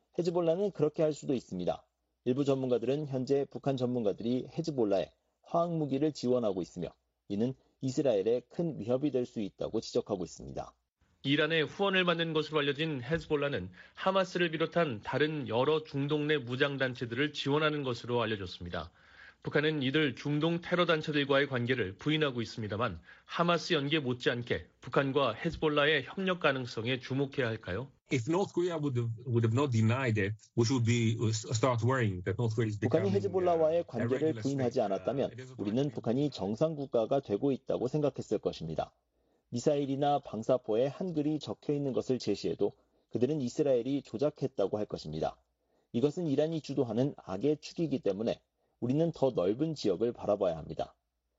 헤즈볼라는 그렇게 할 수도 있습니다. 일부 전문가들은 현재 북한 전문가들이 헤즈볼라에 화학무기를 지원하고 있으며 이는 이스라엘에 큰 위협이 될 수 있다고 지적하고 있습니다. 이란의 후원을 받는 것으로 알려진 헤즈볼라는 하마스를 비롯한 다른 여러 중동 내 무장단체들을 지원하는 것으로 알려졌습니다. 북한은 이들 중동 테러 단체들과의 관계를 부인하고 있습니다만 하마스 연기에 못지않게 북한과 헤즈볼라의 협력 가능성에 주목해야 할까요? If North Korea would have, would have not denied it, we should be start worrying that North Korea is 북한이 becoming 헤즈볼라와의 관계를 부인하지 않았다면 우리는 북한이 정상 국가가 되고 있다고 생각했을 것입니다. 미사일이나 방사포에 한글이 적혀 있는 것을 제시해도 그들은 이스라엘이 조작했다고 할 것입니다. 이것은 이란이 주도하는 악의 축이기 때문에 우리는 더 넓은 지역을 바라봐야 합니다.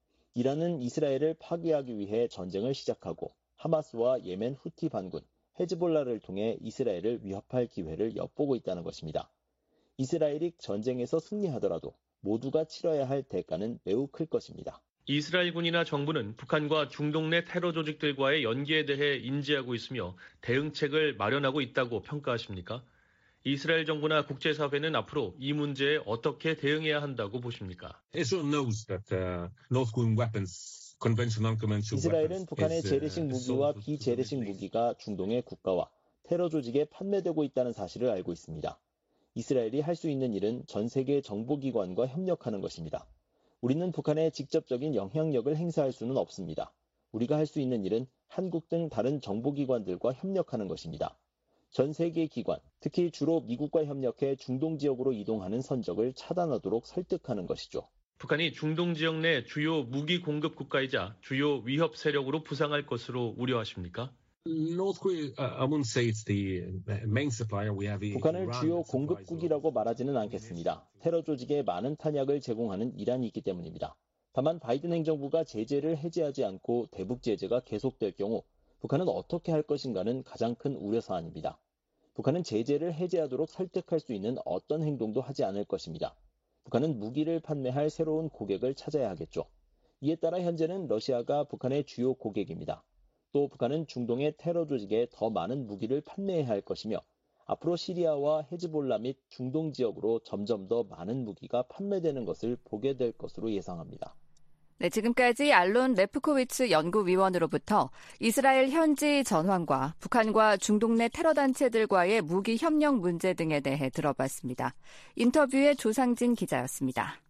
이란은 이스라엘을 파괴하기 위해 전쟁을 시작하고 하마스와 예멘 후티 반군, 헤즈볼라를 통해 이스라엘을 위협할 기회를 엿보고 있다는 것입니다. 이스라엘이 전쟁에서 승리하더라도 모두가 치러야 할 대가는 매우 클 것입니다. 이스라엘군이나 정부는 북한과 중동 내 테러 조직들과의 연계에 대해 인지하고 있으며 대응책을 마련하고 있다고 평가하십니까? 이스라엘 정부나 국제사회는 앞으로 이 문제에 어떻게 대응해야 한다고 보십니까? Israel knows that uh, North Korean weapons, conventional, unconventional 이스라엘은 북한의 재래식 무기와 비재래식 무기가 중동의 국가와 테러 조직에 판매되고 있다는 사실을 알고 있습니다. 이스라엘이 할 수 있는 일은 전 세계 정보기관과 협력하는 것입니다. 우리는 북한에 직접적인 영향력을 행사할 수는 없습니다. 우리가 할 수 있는 일은 한국 등 다른 정보기관들과 협력하는 것입니다. 전 세계 기관, 특히 주로 미국과 협력해 중동 지역으로 이동하는 선적을 차단하도록 설득하는 것이죠. 북한이 중동 지역 내 주요 무기 공급 국가이자 주요 위협 세력으로 부상할 것으로 우려하십니까? North Korea, I wouldn't say it's the main supplier. We have 북한을 주요 공급국이라고 말하지는 않겠습니다. 테러 조직에 많은 탄약을 제공하는 이란이 있기 때문입니다. 다만 바이든 행정부가 제재를 해제하지 않고 대북 제재가 계속될 경우 북한은 어떻게 할 것인가는 가장 큰 우려사안입니다. 북한은 제재를 해제하도록 설득할 수 있는 어떤 행동도 하지 않을 것입니다. 북한은 무기를 판매할 새로운 고객을 찾아야 하겠죠. 이에 따라 현재는 러시아가 북한의 주요 고객입니다. 또 북한은 중동의 테러 조직에 더 많은 무기를 판매해야 할 것이며 앞으로 시리아와 헤즈볼라 및 중동 지역으로 점점 더 많은 무기가 판매되는 것을 보게 될 것으로 예상합니다. 네, 지금까지 알론 레프코비츠 연구위원으로부터 이스라엘 현지 전황과 북한과 중동 내 테러 단체들과의 무기 협력 문제 등에 대해 들어봤습니다. 인터뷰의 조상진 기자였습니다.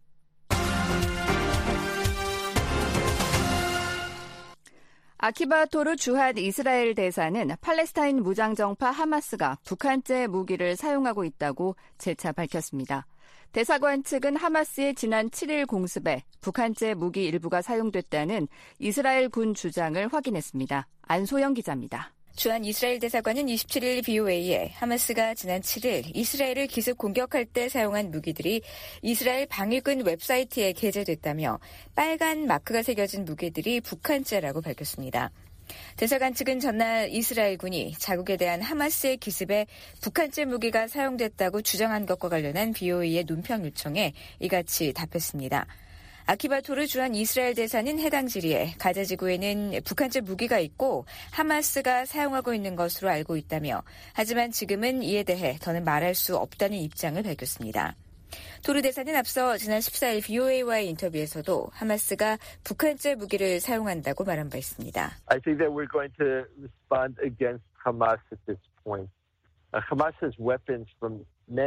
아키바 토르 주한 이스라엘 대사는 팔레스타인 무장정파 하마스가 북한제 무기를 사용하고 있다고 재차 밝혔습니다. 대사관 측은 하마스의 지난 칠 일 공습에 북한제 무기 일부가 사용됐다는 이스라엘 군 주장을 확인했습니다. 안소영 기자입니다. 주한 이스라엘 대사관은 이십칠 일 비오에이에 하마스가 지난 칠 일 이스라엘을 기습 공격할 때 사용한 무기들이 이스라엘 방위군 웹사이트에 게재됐다며 빨간 마크가 새겨진 무기들이 북한제라고 밝혔습니다. 대사관 측은 전날 이스라엘군이 자국에 대한 하마스의 기습에 북한제 무기가 사용됐다고 주장한 것과 관련한 비오에이의 논평 요청에 이같이 답했습니다. 아키바 토르 주한 이스라엘 대사는 해당 질의에 가자 지구에는 북한제 무기가 있고 하마스가 사용하고 있는 것으로 알고 있다며 하지만 지금은 이에 대해 더는 말할 수 없다는 입장을 밝혔습니다. 토르 대사는 앞서 지난 십사 일 비오에이와의 인터뷰에서도 하마스가 북한제 무기를 사용한다고 말한 바 있습니다. I think that we're going to respond against Hamas at this point. Uh, Hamas has weapons from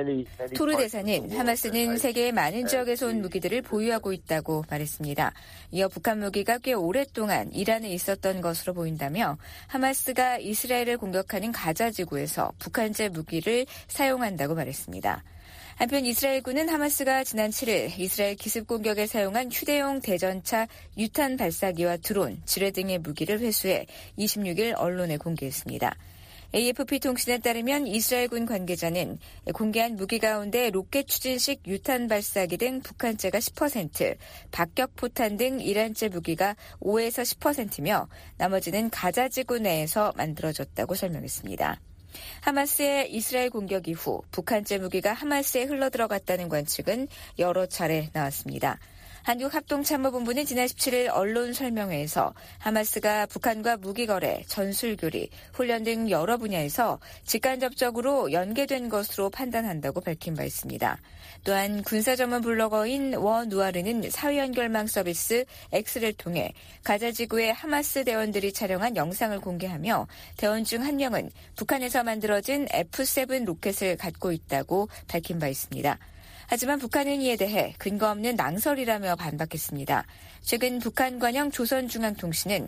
토르 대사는 하마스는 세계의 많은 지역에서 온 무기들을 보유하고 있다고 말했습니다. 이어 북한 무기가 꽤 오랫동안 이란에 있었던 것으로 보인다며 하마스가 이스라엘을 공격하는 가자 지구에서 북한제 무기를 사용한다고 말했습니다. 한편 이스라엘군은 하마스가 지난 칠 일 이스라엘 기습 공격에 사용한 휴대용 대전차 유탄 발사기와 드론, 지뢰 등의 무기를 회수해 이십육 일 언론에 공개했습니다. 에이에프피 통신에 따르면 이스라엘군 관계자는 공개한 무기 가운데 로켓 추진식 유탄 발사기 등 북한제가 십 퍼센트, 박격포탄 등 이란제 무기가 오에서 십 퍼센트며 나머지는 가자 지구 내에서 만들어졌다고 설명했습니다. 하마스의 이스라엘 공격 이후 북한제 무기가 하마스에 흘러들어갔다는 관측은 여러 차례 나왔습니다. 한국합동참모본부는 지난 십칠 일 언론 설명회에서 하마스가 북한과 무기거래, 전술교리, 훈련 등 여러 분야에서 직간접적으로 연계된 것으로 판단한다고 밝힌 바 있습니다. 또한 군사전문 블로거인 워 누아르는 사회연결망 서비스 X를 통해 가자지구의 하마스 대원들이 촬영한 영상을 공개하며 대원 중 한 명은 북한에서 만들어진 에프 세븐 로켓을 갖고 있다고 밝힌 바 있습니다. 하지만 북한은 이에 대해 근거 없는 낭설이라며 반박했습니다. 최근 북한 관영 조선중앙통신은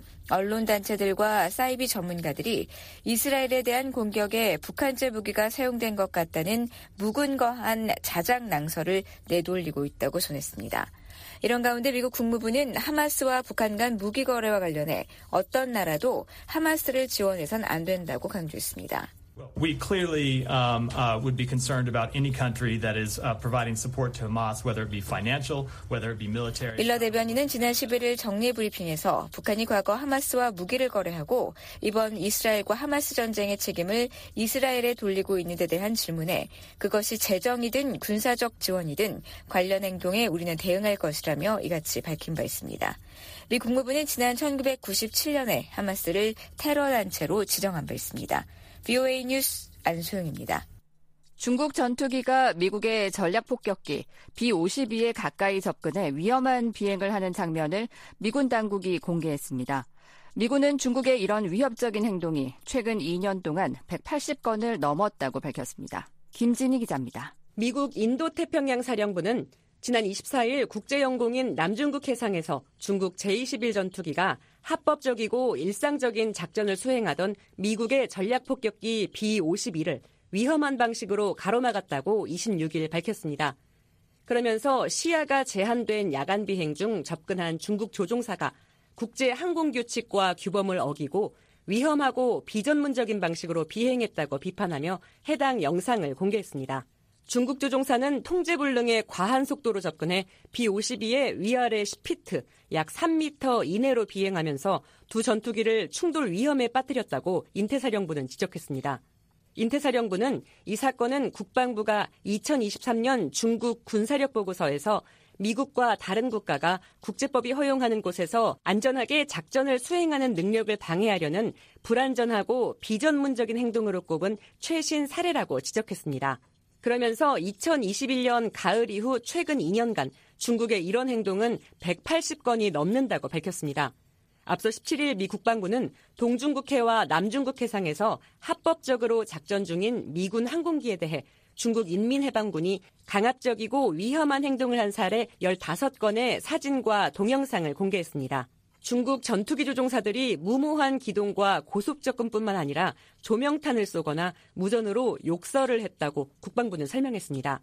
언론단체들과 사이비 전문가들이 이스라엘에 대한 공격에 북한제 무기가 사용된 것 같다는 무근거한 자작 낭설을 내돌리고 있다고 전했습니다. 이런 가운데 미국 국무부는 하마스와 북한 간 무기 거래와 관련해 어떤 나라도 하마스를 지원해선 안 된다고 강조했습니다. We clearly um, uh, would be concerned about any country that is uh, providing support to Hamas, whether it be financial, whether it be military. 밀러 대변인은 지난 십일일 정례 브리핑에서 북한이 과거 하마스와 무기를 거래하고 이번 이스라엘과 하마스 전쟁의 책임을 이스라엘에 돌리고 있는 데 대한 질문에 그것이 재정이든 군사적 지원이든 관련 행동에 우리는 대응할 것이라며 이같이 밝힌 바 있습니다. 미 국무부는 지난 천구백구십칠년에 하마스를 테러 단체로 지정한 바 있습니다. 브이오에이 뉴스 안소영입니다. 중국 전투기가 미국의 전략폭격기 비 오십이에 가까이 접근해 위험한 비행을 하는 장면을 미군 당국이 공개했습니다. 미군은 중국의 이런 위협적인 행동이 최근 이 년 동안 백팔십 건을 넘었다고 밝혔습니다. 김진희 기자입니다. 미국 인도태평양 사령부는 지난 이십사일 국제영공인 남중국 해상에서 중국 제이십일 전투기가 합법적이고 일상적인 작전을 수행하던 미국의 전략폭격기 비 오십이를 위험한 방식으로 가로막았다고 이십육일 밝혔습니다. 그러면서 시야가 제한된 야간 비행 중 접근한 중국 조종사가 국제항공규칙과 규범을 어기고 위험하고 비전문적인 방식으로 비행했다고 비판하며 해당 영상을 공개했습니다. 중국 조종사는 통제불능의 과한 속도로 접근해 비 오십이의 위아래 십 피트, 약 삼 미터 이내로 비행하면서 두 전투기를 충돌 위험에 빠뜨렸다고 인태사령부는 지적했습니다. 인태사령부는 이 사건은 국방부가 이천이십삼년 중국 군사력 보고서에서 미국과 다른 국가가 국제법이 허용하는 곳에서 안전하게 작전을 수행하는 능력을 방해하려는 불안전하고 비전문적인 행동으로 꼽은 최신 사례라고 지적했습니다. 그러면서 이천이십일년 가을 이후 최근 이 년간 중국의 이런 행동은 백팔십 건이 넘는다고 밝혔습니다. 앞서 십칠일 미 국방부는 동중국해와 남중국해상에서 합법적으로 작전 중인 미군 항공기에 대해 중국 인민해방군이 강압적이고 위험한 행동을 한 사례 열다섯 건의 사진과 동영상을 공개했습니다. 중국 전투기 조종사들이 무모한 기동과 고속접근뿐만 아니라 조명탄을 쏘거나 무전으로 욕설을 했다고 국방부는 설명했습니다.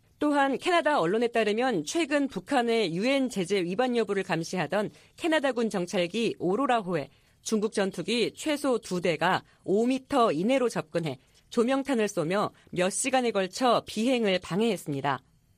또한 캐나다 언론에 따르면 최근 북한의 유엔 제재 위반 여부를 감시하던 캐나다군 정찰기 오로라호에 중국 전투기 최소 두 대가 오 미터 이내로 접근해 조명탄을 쏘며 몇 시간에 걸쳐 비행을 방해했습니다.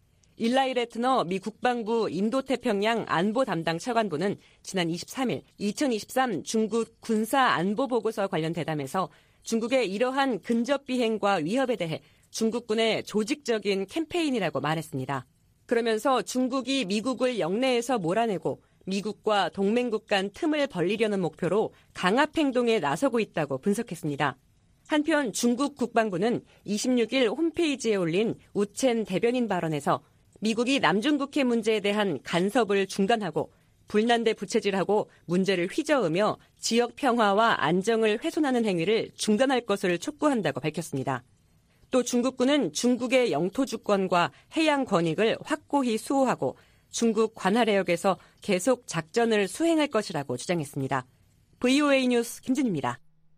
일라이 레트너 미 국방부 인도태평양 안보 담당 차관보는 지난 이십삼일 이천이십삼 중국 군사안보보고서 관련 대담에서 중국의 이러한 근접 비행과 위협에 대해 중국군의 조직적인 캠페인이라고 말했습니다. 그러면서 중국이 미국을 영내에서 몰아내고 미국과 동맹국 간 틈을 벌리려는 목표로 강압 행동에 나서고 있다고 분석했습니다. 한편 중국 국방부는 이십육일 홈페이지에 올린 우첸 대변인 발언에서 미국이 남중국해 문제에 대한 간섭을 중단하고 불난데 부채질하고 문제를 휘저으며 지역 평화와 안정을 훼손하는 행위를 중단할 것을 촉구한다고 밝혔습니다. 또 중국군은 중국의 영토 주권과 해양 권익을 확고히 수호하고 중국 관할해역에서 계속 작전을 수행할 것이라고 주장했습니다. 브이오에이 뉴스 김진입니다.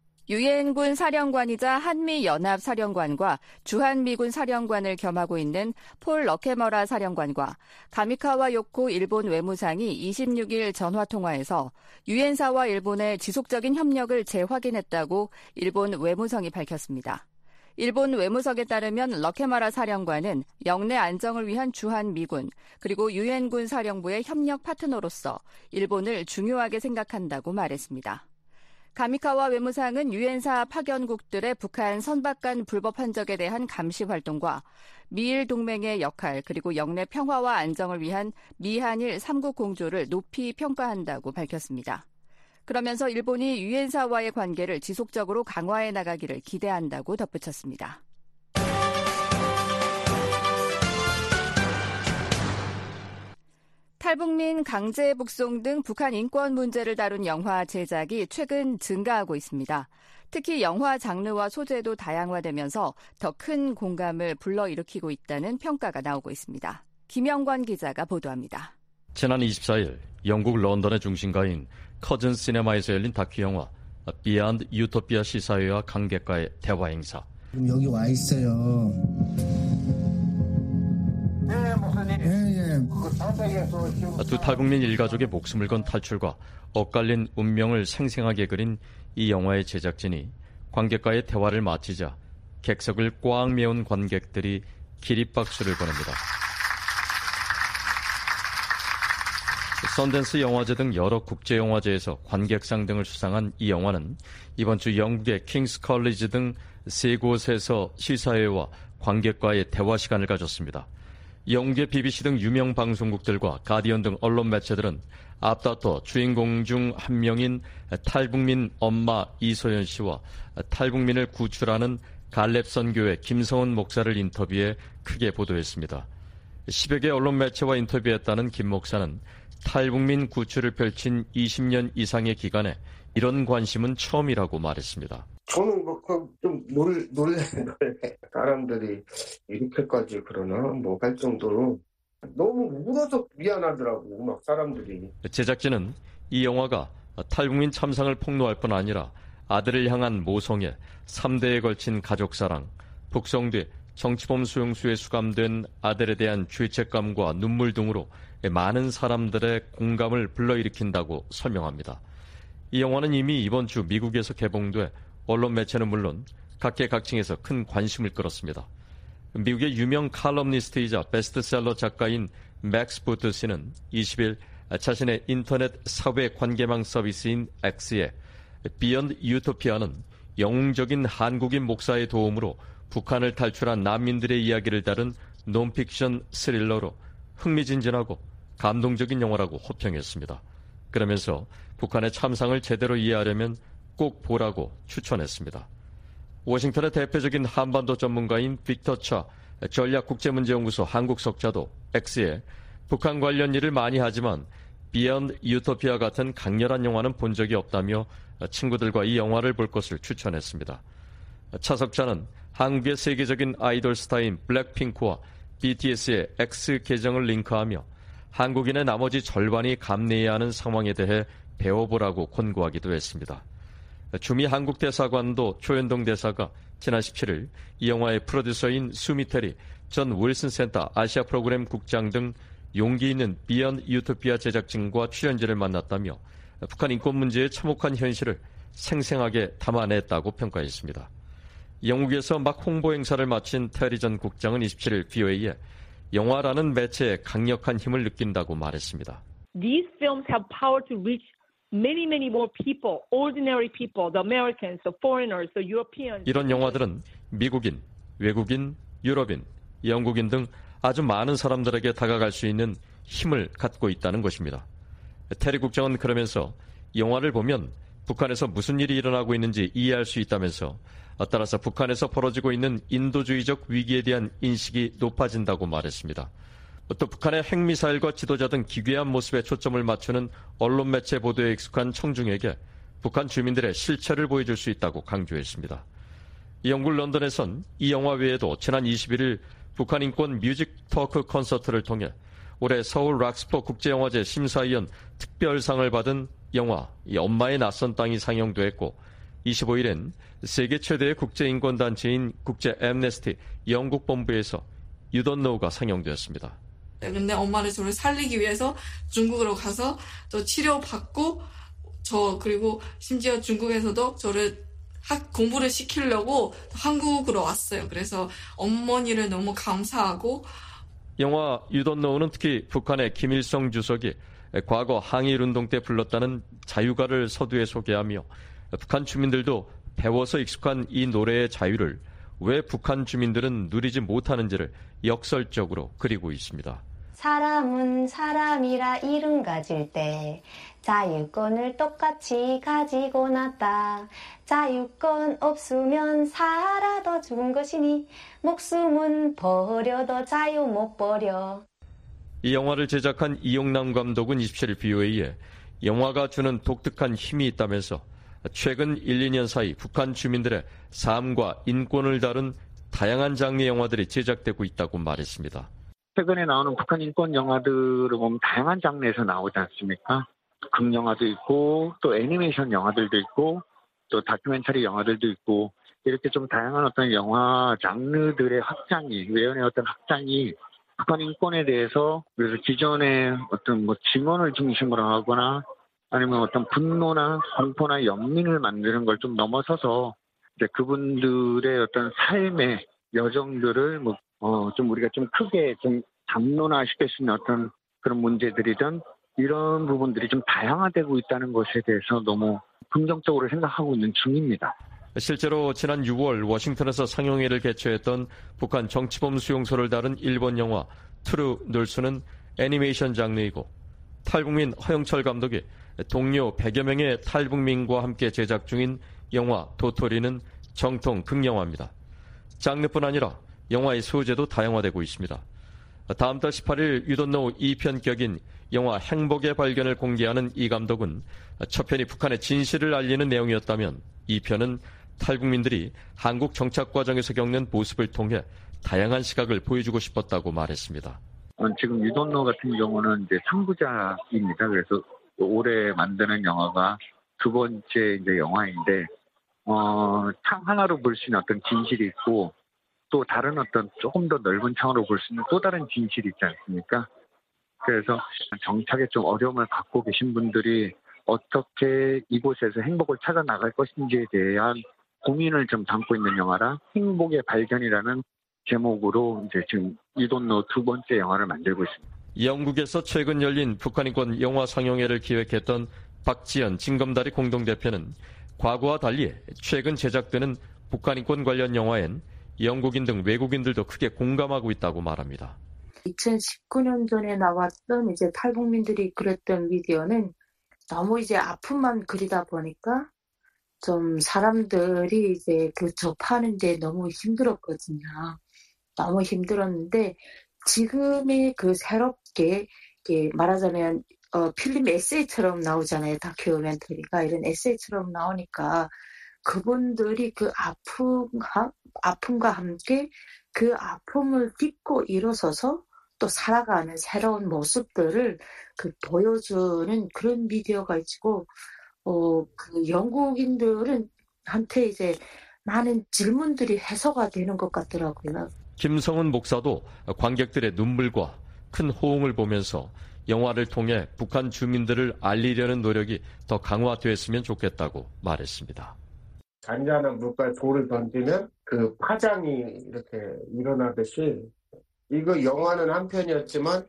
유엔군 사령관이자 한미연합사령관과 주한미군 사령관을 겸하고 있는 폴 러케머라 사령관과 가미카와 요코 일본 외무상이 이십육일 전화통화에서 유엔사와 일본의 지속적인 협력을 재확인했다고 일본 외무성이 밝혔습니다. 일본 외무성에 따르면 러케마라 사령관은 영내 안정을 위한 주한미군 그리고 유엔군 사령부의 협력 파트너로서 일본을 중요하게 생각한다고 말했습니다. 가미카와 외무상은 유엔사 파견국들의 북한 선박 간 불법 흔적에 대한 감시 활동과 미일 동맹의 역할 그리고 영내 평화와 안정을 위한 미한일 삼국 공조를 높이 평가한다고 밝혔습니다. 그러면서 일본이 유엔사와의 관계를 지속적으로 강화해 나가기를 기대한다고 덧붙였습니다. 탈북민 강제 북송 등 북한 인권 문제를 다룬 영화 제작이 최근 증가하고 있습니다. 특히 영화 장르와 소재도 다양화되면서 더 큰 공감을 불러일으키고 있다는 평가가 나오고 있습니다. 김영관 기자가 보도합니다. 지난 이십사일 영국 런던의 중심가인 커즌 시네마에서 열린 다큐 영화 비욘드 유토피아 시사회와 관객과의 대화 행사. 지금 여기 와 있어요. 네, 목사님. 예, 예. 두 탈북민 일가족의 목숨을 건 탈출과 엇갈린 운명을 생생하게 그린 이 영화의 제작진이 관객과의 대화를 마치자 객석을 꽉 메운 관객들이 기립박수를 보냅니다. 썬댄스 영화제 등 여러 국제영화제에서 관객상 등을 수상한 이 영화는 이번 주 영국의 킹스 컬리지 등 세 곳에서 시사회와 관객과의 대화 시간을 가졌습니다. 영국의 비비씨 등 유명 방송국들과 가디언 등 언론 매체들은 앞다퉈 주인공 중 한 명인 탈북민 엄마 이소연 씨와 탈북민을 구출하는 갈렙선교회 김성은 목사를 인터뷰해 크게 보도했습니다. 십여 개 언론 매체와 인터뷰했다는 김 목사는 탈북민 구출을 펼친 이십 년 이상의 기간에 이런 관심은 처음이라고 말했습니다. 저는 뭐 좀 놀 놀래는 거예요. 사람들이 이렇게까지 그러나 뭐 할 정도로 너무 울어서 미안하더라고 막 사람들이. 제작진은 이 영화가 탈북민 참상을 폭로할 뿐 아니라 아들을 향한 모성애, 삼 대에 걸친 가족사랑, 북송 뒤 정치범 수용소에 수감된 아들에 대한 죄책감과 눈물 등으로 많은 사람들의 공감을 불러일으킨다고 설명합니다. 이 영화는 이미 이번 주 미국에서 개봉돼 언론 매체는 물론 각계각층에서 큰 관심을 끌었습니다. 미국의 유명 칼럼니스트이자 베스트셀러 작가인 맥스 부트 씨는 이십일 자신의 인터넷 사회 관계망 서비스인 X에 비욘드 유토피아는 영웅적인 한국인 목사의 도움으로 북한을 탈출한 난민들의 이야기를 다룬 논픽션 스릴러로 흥미진진하고 감동적인 영화라고 호평했습니다. 그러면서 북한의 참상을 제대로 이해하려면 꼭 보라고 추천했습니다. 워싱턴의 대표적인 한반도 전문가인 빅터 차 전략국제문제연구소 한국석자도 X에 북한 관련 일을 많이 하지만 비욘드 유토피아 같은 강렬한 영화는 본 적이 없다며 친구들과 이 영화를 볼 것을 추천했습니다. 차석자는 한국의 세계적인 아이돌 스타인 블랙핑크와 비티에스의 X 계정을 링크하며 한국인의 나머지 절반이 감내해야 하는 상황에 대해 배워보라고 권고하기도 했습니다. 주미 한국대사관도 조현동 대사가 지난 십칠일 이 영화의 프로듀서인 수미테리 전 윌슨 센터 아시아 프로그램 국장 등 용기 있는 비욘드 유토피아 제작진과 출연진을 만났다며 북한 인권 문제의 참혹한 현실을 생생하게 담아냈다고 평가했습니다. 영국에서 막 홍보 행사를 마친 테리 전 국장은 이십칠일 브이오에이에 영화라는 매체에 강력한 힘을 느낀다고 말했습니다. These films have power to reach many, many more people, ordinary people, the Americans, the foreigners, the Europeans. 이런 영화들은 미국인, 외국인, 유럽인, 영국인 등 아주 많은 사람들에게 다가갈 수 있는 힘을 갖고 있다는 것입니다. 테리 국장은 그러면서 영화를 보면 북한에서 무슨 일이 일어나고 있는지 이해할 수 있다면서 따라서 북한에서 벌어지고 있는 인도주의적 위기에 대한 인식이 높아진다고 말했습니다. 또 북한의 핵미사일과 지도자 등 기괴한 모습에 초점을 맞추는 언론 매체 보도에 익숙한 청중에게 북한 주민들의 실체를 보여줄 수 있다고 강조했습니다. 영국 런던에선 이 영화 외에도 지난 이십일일 북한 인권 뮤직 토크 콘서트를 통해 올해 서울 락스포 국제영화제 심사위원 특별상을 받은 영화 엄마의 낯선 땅이 상영됐고 이십오일엔 세계 최대의 국제인권단체인 국제 엠네스티 영국 본부에서 You Don't Know가 상영되었습니다. 근데 엄마를 저를 살리기 위해서 중국으로 가서 저 치료받고 저 그리고 심지어 중국에서도 저를 학 공부를 시키려고 한국으로 왔어요. 그래서 어머니를 너무 감사하고 영화 You Don't Know는 특히 북한의 김일성 주석이 과거 항일운동 때 불렀다는 자유가를 서두에 소개하며 북한 주민들도 배워서 익숙한 이 노래의 자유를 왜 북한 주민들은 누리지 못하는지를 역설적으로 그리고 있습니다. 사람은 사람이라 이름 가질 때 자유권을 똑같이 가지고 났다. 자유권 없으면 살아도 죽은 것이니 목숨은 버려도 자유 못 버려. 이 영화를 제작한 이용남 감독은 이십칠일 브이오에이에 영화가 주는 독특한 힘이 있다면서 최근 일, 이 년 사이 북한 주민들의 삶과 인권을 다룬 다양한 장르의 영화들이 제작되고 있다고 말했습니다. 최근에 나오는 북한 인권 영화들을 보면 다양한 장르에서 나오지 않습니까? 극영화도 있고 또 애니메이션 영화들도 있고 또 다큐멘터리 영화들도 있고 이렇게 좀 다양한 어떤 영화 장르들의 확장이, 외연의 어떤 확장이 북한 인권에 대해서 그래서 기존의 어떤 뭐 증언을 중심으로 하거나 아니면 어떤 분노나 공포나 연민을 만드는 걸 좀 넘어서서 이제 그분들의 어떤 삶의 여정들을 뭐, 어, 좀 우리가 좀 크게 좀 담론화시킬 수 있는 어떤 그런 문제들이든 이런 부분들이 좀 다양화되고 있다는 것에 대해서 너무 긍정적으로 생각하고 있는 중입니다. 실제로 지난 유월 워싱턴에서 상영회를 개최했던 북한 정치범 수용소를 다룬 일본 영화 트루 놀스는 애니메이션 장르이고 탈북민 허영철 감독이 동료 백여 명의 탈북민과 함께 제작 중인 영화 도토리는 정통 극영화입니다. 장르뿐 아니라 영화의 소재도 다양화되고 있습니다. 다음 달 십팔 일 You Don't Know 이 편격인 영화 행복의 발견을 공개하는 이 감독은 첫 편이 북한의 진실을 알리는 내용이었다면 이 편은 탈북민들이 한국 정착 과정에서 겪는 모습을 통해 다양한 시각을 보여주고 싶었다고 말했습니다. 지금 You Don't Know 같은 경우는 이제 삼 부작입니다. 그래서 올해 만드는 영화가 두 번째 이제 영화인데, 어, 창 하나로 볼 수 있는 어떤 진실이 있고, 또 다른 어떤 조금 더 넓은 창으로 볼 수 있는 또 다른 진실이 있지 않습니까? 그래서 정착에 좀 어려움을 갖고 계신 분들이 어떻게 이곳에서 행복을 찾아 나갈 것인지에 대한 고민을 좀 담고 있는 영화라 행복의 발견이라는 제목으로 이제 지금 You Don't Know 두 번째 영화를 만들고 있습니다. 영국에서 최근 열린 북한인권 영화 상영회를 기획했던 박지연 진검다리 공동대표는 과거와 달리 최근 제작되는 북한인권 관련 영화엔 영국인 등 외국인들도 크게 공감하고 있다고 말합니다. 이천십구 년 전에 나왔던 이제 탈북민들이 그렸던 미디어는 너무 이제 아픔만 그리다 보니까 좀 사람들이 이제 그 접하는데 너무 힘들었거든요. 너무 힘들었는데 지금의 그 새롭게 말하자면 어, 필름 에세이처럼 나오잖아요. 다큐멘터리가 이런 에세이처럼 나오니까 그분들이 그 아픔과, 아픔과 함께 그 아픔을 딛고 일어서서 또 살아가는 새로운 모습들을 그 보여주는 그런 미디어가 있고, 어, 그 영국인들은 한테 이제 많은 질문들이 해소가 되는 것 같더라고요. 김성은 목사도 관객들의 눈물과 큰 호응을 보면서 영화를 통해 북한 주민들을 알리려는 노력이 더 강화됐으면 좋겠다고 말했습니다. 잔잔한 물가에 돌을 던지면 그 파장이 이렇게 일어나듯이 이거 영화는 한 편이었지만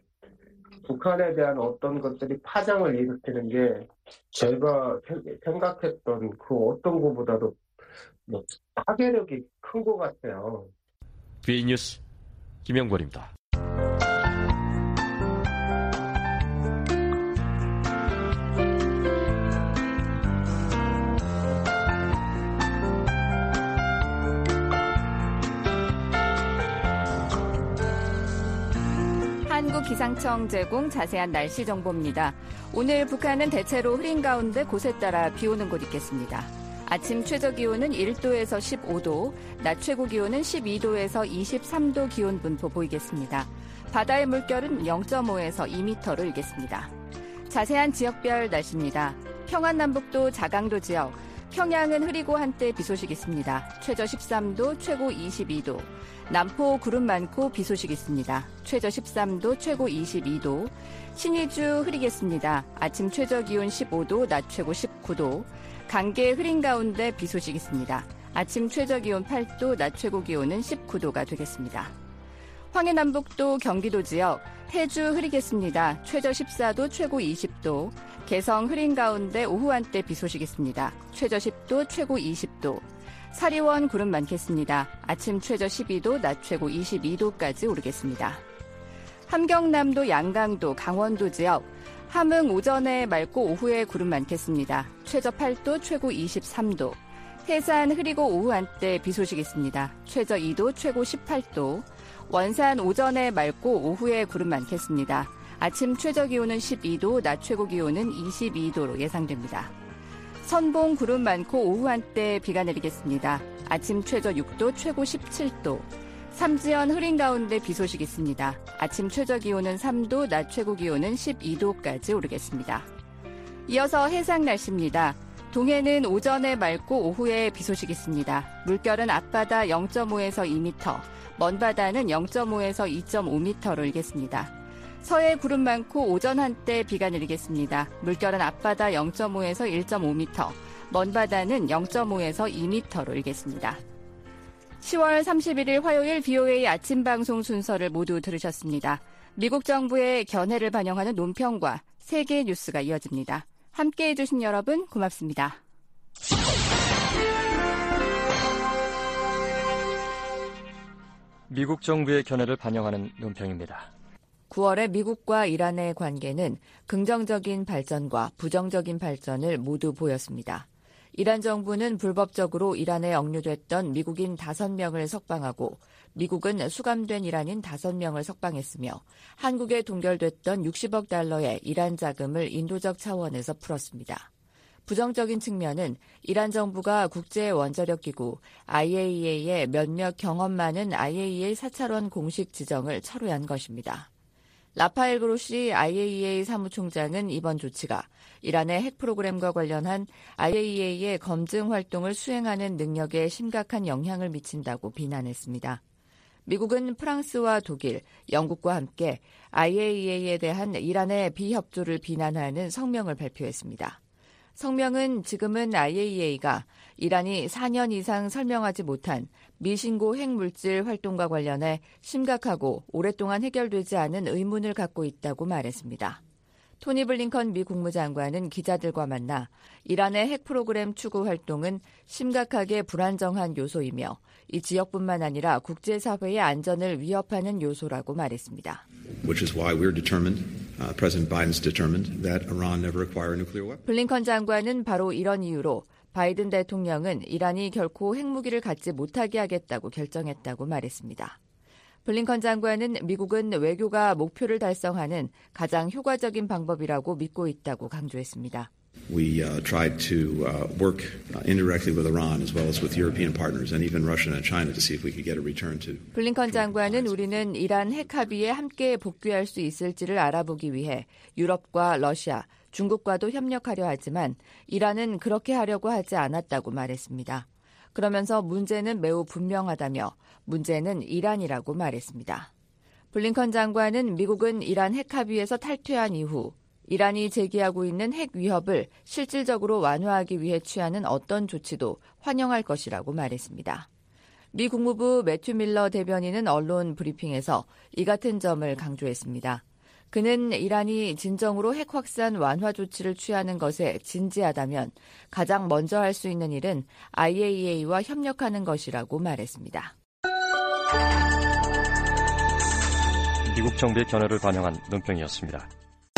북한에 대한 어떤 것들이 파장을 일으키는 게 제가 생각했던 그 어떤 것보다도 뭐 파괴력이 큰 것 같아요. 비에이 뉴스 김영권입니다. 한국기상청 제공 자세한 날씨 정보입니다. 오늘 북한은 대체로 흐린 가운데 곳에 따라 비 오는 곳 있겠습니다. 아침 최저기온은 일 도에서 십오 도, 낮 최고기온은 십이 도에서 이십삼 도 기온 분포 보이겠습니다. 바다의 물결은 영 점 오에서 이 미터로 일겠습니다. 자세한 지역별 날씨입니다. 평안남북도 자강도 지역, 평양은 흐리고 한때 비 소식 있습니다. 최저 십삼 도, 최고 이십이 도. 남포 구름 많고 비 소식 있습니다. 최저 십삼 도, 최고 이십이 도. 신의주 흐리겠습니다. 아침 최저기온 십오 도, 낮 최고 십구 도. 강계 흐린 가운데 비 소식 있습니다. 아침 최저기온 팔 도, 낮 최고기온은 십구 도가 되겠습니다. 황해남북도 경기도 지역, 해주 흐리겠습니다. 최저 십사 도, 최고 이십 도. 개성 흐린 가운데 오후 한때 비 소식 있습니다. 최저 십 도, 최고 이십 도. 사리원 구름 많겠습니다. 아침 최저 십이 도, 낮 최고 이십이 도까지 오르겠습니다. 함경남도 양강도 강원도 지역, 함흥 오전에 맑고 오후에 구름 많겠습니다. 최저 팔 도, 최고 이십삼 도. 해산 흐리고 오후 한때 비 소식 있습니다. 최저 이 도, 최고 십팔 도. 원산 오전에 맑고 오후에 구름 많겠습니다. 아침 최저 기온은 십이 도, 낮 최고 기온은 이십이 도로 예상됩니다. 선봉 구름 많고 오후 한때 비가 내리겠습니다. 아침 최저 육 도, 최고 십칠 도. 삼지연 흐린 가운데 비 소식 있습니다. 아침 최저 기온은 삼 도, 낮 최고 기온은 십이 도까지 오르겠습니다. 이어서 해상 날씨입니다. 동해는 오전에 맑고 오후에 비 소식 있습니다. 물결은 앞바다 영 점 오에서 이 미터, 먼바다는 영 점 오에서 이 점 오 미터로 일겠습니다. 서해 구름 많고 오전 한때 비가 내리겠습니다. 물결은 앞바다 영 점 오에서 일 점 오 미터, 먼바다는 영 점 오에서 이 미터로 일겠습니다. 시월 삼십일일 화요일 브이오에이 아침 방송 순서를 모두 들으셨습니다. 미국 정부의 견해를 반영하는 논평과 세계 뉴스가 이어집니다. 함께해 주신 여러분 고맙습니다. 미국 정부의 견해를 반영하는 논평입니다. 구월에 미국과 이란의 관계는 긍정적인 발전과 부정적인 발전을 모두 보였습니다. 이란 정부는 불법적으로 이란에 억류됐던 미국인 다섯 명을 석방하고 미국은 수감된 이란인 다섯 명을 석방했으며 한국에 동결됐던 육십억 달러의 이란 자금을 인도적 차원에서 풀었습니다. 부정적인 측면은 이란 정부가 국제원자력기구 아이에이이에이의 몇몇 경험 많은 아이에이이에이 사찰원 공식 지정을 철회한 것입니다. 라파엘 그로시 아이에이이에이 사무총장은 이번 조치가 이란의 핵 프로그램과 관련한 아이에이이에이의 검증 활동을 수행하는 능력에 심각한 영향을 미친다고 비난했습니다. 미국은 프랑스와 독일, 영국과 함께 아이에이이에이에 대한 이란의 비협조를 비난하는 성명을 발표했습니다. 성명은 지금은 아이에이이에이가 이란이 사 년 이상 설명하지 못한 미신고 핵물질 활동과 관련해 심각하고 오랫동안 해결되지 않은 의문을 갖고 있다고 말했습니다. 토니 블링컨 미 국무장관은 기자들과 만나 이란의 핵 프로그램 추구 활동은 심각하게 불안정한 요소이며 이 지역뿐만 아니라 국제사회의 안전을 위협하는 요소라고 말했습니다. Which is why we're determined, uh, President Biden's determined that Iran never acquire a nuclear weapon. 블링컨 장관은 바로 이런 이유로 바이든 대통령은 이란이 결코 핵무기를 갖지 못하게 하겠다고 결정했다고 말했습니다. 블링컨 장관은 미국은 외교가 목표를 달성하는 가장 효과적인 방법이라고 믿고 있다고 강조했습니다. We uh, tried to uh, work uh, indirectly with Iran as well as with European partners and even Russia and China to see if we could get a return to. 블링컨 장관은 우리는 이란 핵 합의에 함께 복귀할 수 있을지를 알아보기 위해 유럽과 러시아, 중국과도 협력하려 하지만 이란은 그렇게 하려고 하지 않았다고 말했습니다. 그러면서 문제는 매우 분명하다며 문제는 이란이라고 말했습니다. 블링컨 장관은 미국은 이란 핵 합의에서 탈퇴한 이후 이란이 제기하고 있는 핵 위협을 실질적으로 완화하기 위해 취하는 어떤 조치도 환영할 것이라고 말했습니다. 미 국무부 매튜 밀러 대변인은 언론 브리핑에서 이 같은 점을 강조했습니다. 그는 이란이 진정으로 핵 확산 완화 조치를 취하는 것에 진지하다면 가장 먼저 할 수 있는 일은 아이에이이에이와 협력하는 것이라고 말했습니다. 미국 정부의 견해를 반영한 논평이었습니다.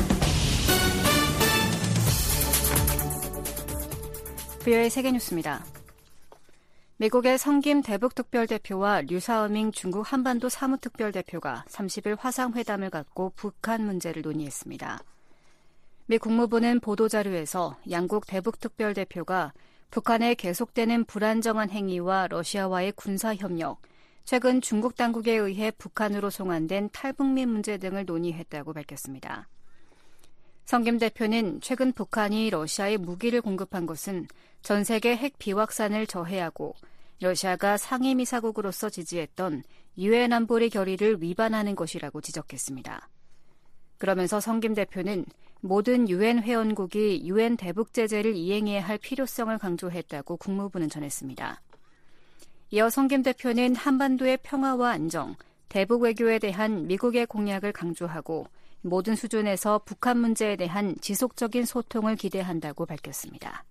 브이오에이 세계뉴스입니다. 미국의 성김 대북특별대표와 류사어밍 중국 한반도 사무특별대표가 삼십일 화상회담을 갖고 북한 문제를 논의했습니다. 미 국무부는 보도자료에서 양국 대북특별대표가 북한의 계속되는 불안정한 행위와 러시아와의 군사협력, 최근 중국 당국에 의해 북한으로 송환된 탈북민 문제 등을 논의했다고 밝혔습니다. 성김 대표는 최근 북한이 러시아에 무기를 공급한 것은 전 세계 핵 비확산을 저해하고 러시아가 상임이사국으로서 지지했던 유엔 안보리 결의를 위반하는 것이라고 지적했습니다. 그러면서 성김 대표는 모든 유엔 회원국이 유엔 대북 제재를 이행해야 할 필요성을 강조했다고 국무부는 전했습니다. 이어 성김 대표는 한반도의 평화와 안정, 대북 외교에 대한 미국의 공약을 강조하고 모든 수준에서 북한 문제에 대한 지속적인 소통을 기대한다고 밝혔습니다.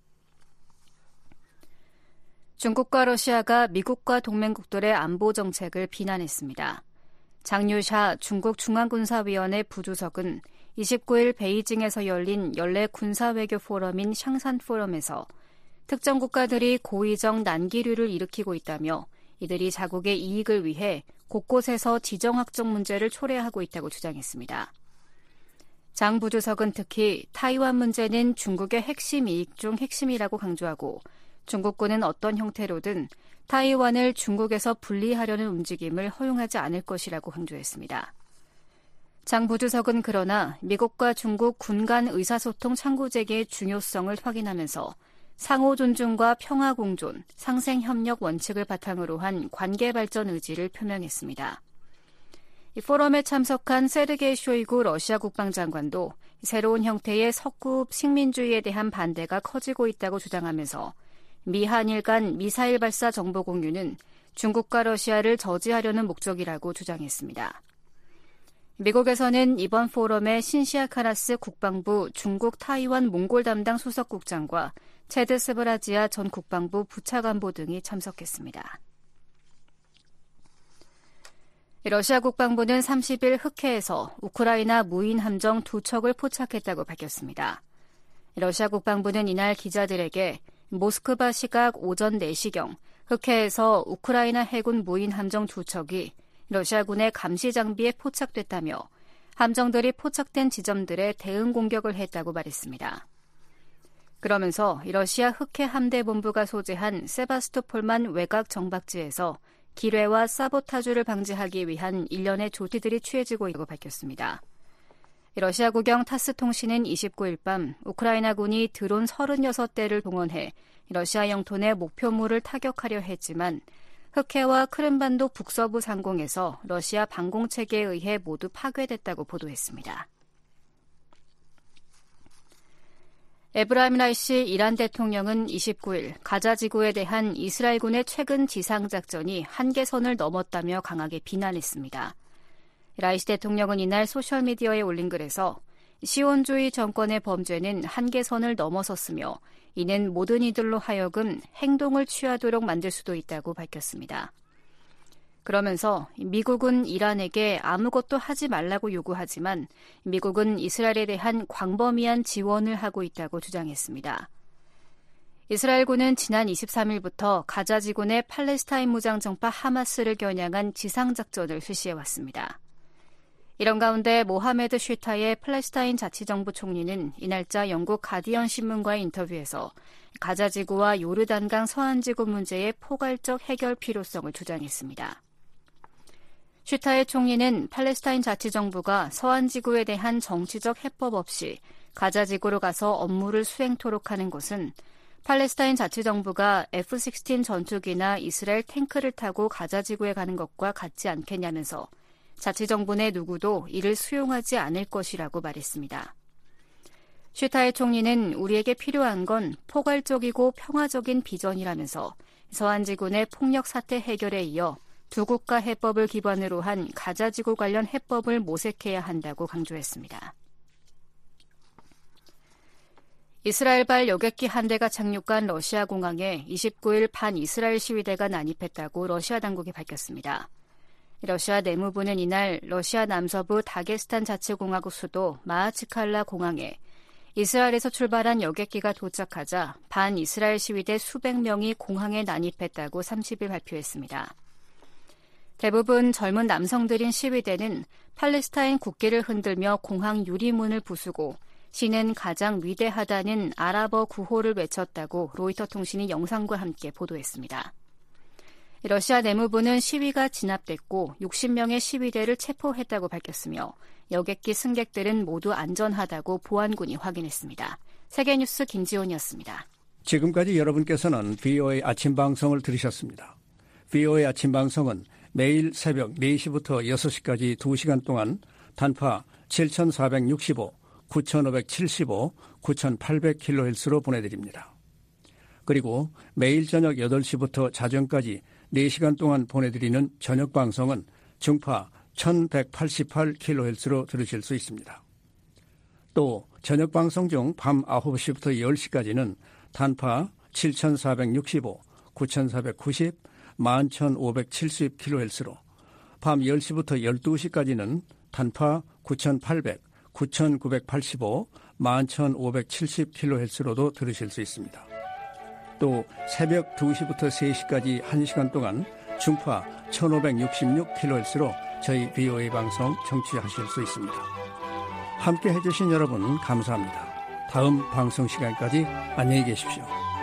중국과 러시아가 미국과 동맹국들의 안보 정책을 비난했습니다. 장유샤 중국 중앙군사위원회 부주석은 이십구일 베이징에서 열린 연례 군사외교 포럼인 샹산 포럼에서 특정 국가들이 고의적 난기류를 일으키고 있다며 이들이 자국의 이익을 위해 곳곳에서 지정학적 문제를 초래하고 있다고 주장했습니다. 장 부주석은 특히 타이완 문제는 중국의 핵심 이익 중 핵심이라고 강조하고 중국군은 어떤 형태로든 타이완을 중국에서 분리하려는 움직임을 허용하지 않을 것이라고 강조했습니다. 장 부주석은 그러나 미국과 중국 군 간 의사소통 창구 재개의 중요성을 확인하면서 상호 존중과 평화 공존, 상생 협력 원칙을 바탕으로 한 관계 발전 의지를 표명했습니다. 이 포럼에 참석한 세르게이 쇼이구 러시아 국방장관도 새로운 형태의 석구읍 식민주의에 대한 반대가 커지고 있다고 주장하면서 미한일 간 미사일 발사 정보 공유는 중국과 러시아를 저지하려는 목적이라고 주장했습니다. 미국에서는 이번 포럼에 신시아 카라스 국방부 중국 타이완 몽골 담당 수석국장과 체드 스브라지아 전 국방부 부차관보 등이 참석했습니다. 러시아 국방부는 삼십 일 흑해에서 우크라이나 무인 함정 두 척을 포착했다고 밝혔습니다. 러시아 국방부는 이날 기자들에게 모스크바 시각 오전 네 시경 흑해에서 우크라이나 해군 무인 함정 두 척이 러시아군의 감시 장비에 포착됐다며 함정들이 포착된 지점들에 대응 공격을 했다고 말했습니다. 그러면서 러시아 흑해 함대본부가 소재한 세바스토폴만 외곽 정박지에서 기뢰와 사보타주를 방지하기 위한 일련의 조치들이 취해지고 있다고 밝혔습니다. 러시아 국영 타스 통신은 이십구 일 밤 우크라이나군이 드론 서른여섯 대를 동원해 러시아 영토 내 목표물을 타격하려 했지만 흑해와 크림반도 북서부 상공에서 러시아 방공체계에 의해 모두 파괴됐다고 보도했습니다. 에브라임 라이시 이란 대통령은 이십구 일 가자 지구에 대한 이스라엘군의 최근 지상작전이 한계선을 넘었다며 강하게 비난했습니다. 라이시 대통령은 이날 소셜미디어에 올린 글에서 시온주의 정권의 범죄는 한계선을 넘어섰으며 이는 모든 이들로 하여금 행동을 취하도록 만들 수도 있다고 밝혔습니다. 그러면서 미국은 이란에게 아무것도 하지 말라고 요구하지만 미국은 이스라엘에 대한 광범위한 지원을 하고 있다고 주장했습니다. 이스라엘군은 지난 이십삼 일부터 가자 지구 내 팔레스타인 무장정파 하마스를 겨냥한 지상작전을 실시해왔습니다. 이런 가운데 모하메드 슈타의 팔레스타인 자치정부 총리는 이날자 영국 가디언 신문과의 인터뷰에서 가자 지구와 요르단강 서안지구 문제의 포괄적 해결 필요성을 주장했습니다. 슈타의 총리는 팔레스타인 자치정부가 서안지구에 대한 정치적 해법 없이 가자 지구로 가서 업무를 수행토록 하는 것은 팔레스타인 자치정부가 에프 십육 전투기나 이스라엘 탱크를 타고 가자 지구에 가는 것과 같지 않겠냐면서 자치정부 내 누구도 이를 수용하지 않을 것이라고 말했습니다. 슈타의 총리는 우리에게 필요한 건 포괄적이고 평화적인 비전이라면서 서안지구 내 폭력 사태 해결에 이어 두 국가 해법을 기반으로 한 가자지구 관련 해법을 모색해야 한다고 강조했습니다. 이스라엘발 여객기 한 대가 착륙한 러시아 공항에 이십구 일 반이스라엘 시위대가 난입했다고 러시아 당국이 밝혔습니다. 러시아 내무부는 이날 러시아 남서부 다게스탄 자치공화국 수도 마하치칼라 공항에 이스라엘에서 출발한 여객기가 도착하자 반이스라엘 시위대 수백 명이 공항에 난입했다고 삼십 일 발표했습니다. 대부분 젊은 남성들인 시위대는 팔레스타인 국기를 흔들며 공항 유리문을 부수고 시는 가장 위대하다는 아랍어 구호를 외쳤다고 로이터 통신이 영상과 함께 보도했습니다. 러시아 내무부는 시위가 진압됐고 육십 명의 시위대를 체포했다고 밝혔으며 여객기 승객들은 모두 안전하다고 보안군이 확인했습니다. 세계뉴스 김지훈이었습니다. 지금까지 여러분께서는 브이오에이 아침 방송을 들으셨습니다. 브이오에이 아침 방송은 매일 새벽 네 시부터 여섯 시까지 두 시간 동안 단파 칠천사백육십오, 구천오백칠십오, 구천팔백 킬로헤르츠로 보내드립니다. 그리고 매일 저녁 여덟 시부터 자정까지 네 시간 동안 보내드리는 저녁 방송은 중파 천백팔십팔 킬로헤르츠로 들으실 수 있습니다. 또 저녁 방송 중 밤 아홉 시부터 열 시까지는 단파 칠천사백육십오, 구천사백구십, 만 천오백칠십 킬로헤르츠로 밤 열 시부터 열두 시까지는 단파 구천팔백, 구천구백팔십오, 만 천오백칠십 킬로헤르츠로도 들으실 수 있습니다. 또 새벽 두 시부터 세 시까지 한 시간 동안 중파 천오백육십육 킬로헤르츠로 저희 브이오에이 방송 청취하실 수 있습니다. 함께 해주신 여러분 감사합니다. 다음 방송 시간까지 안녕히 계십시오.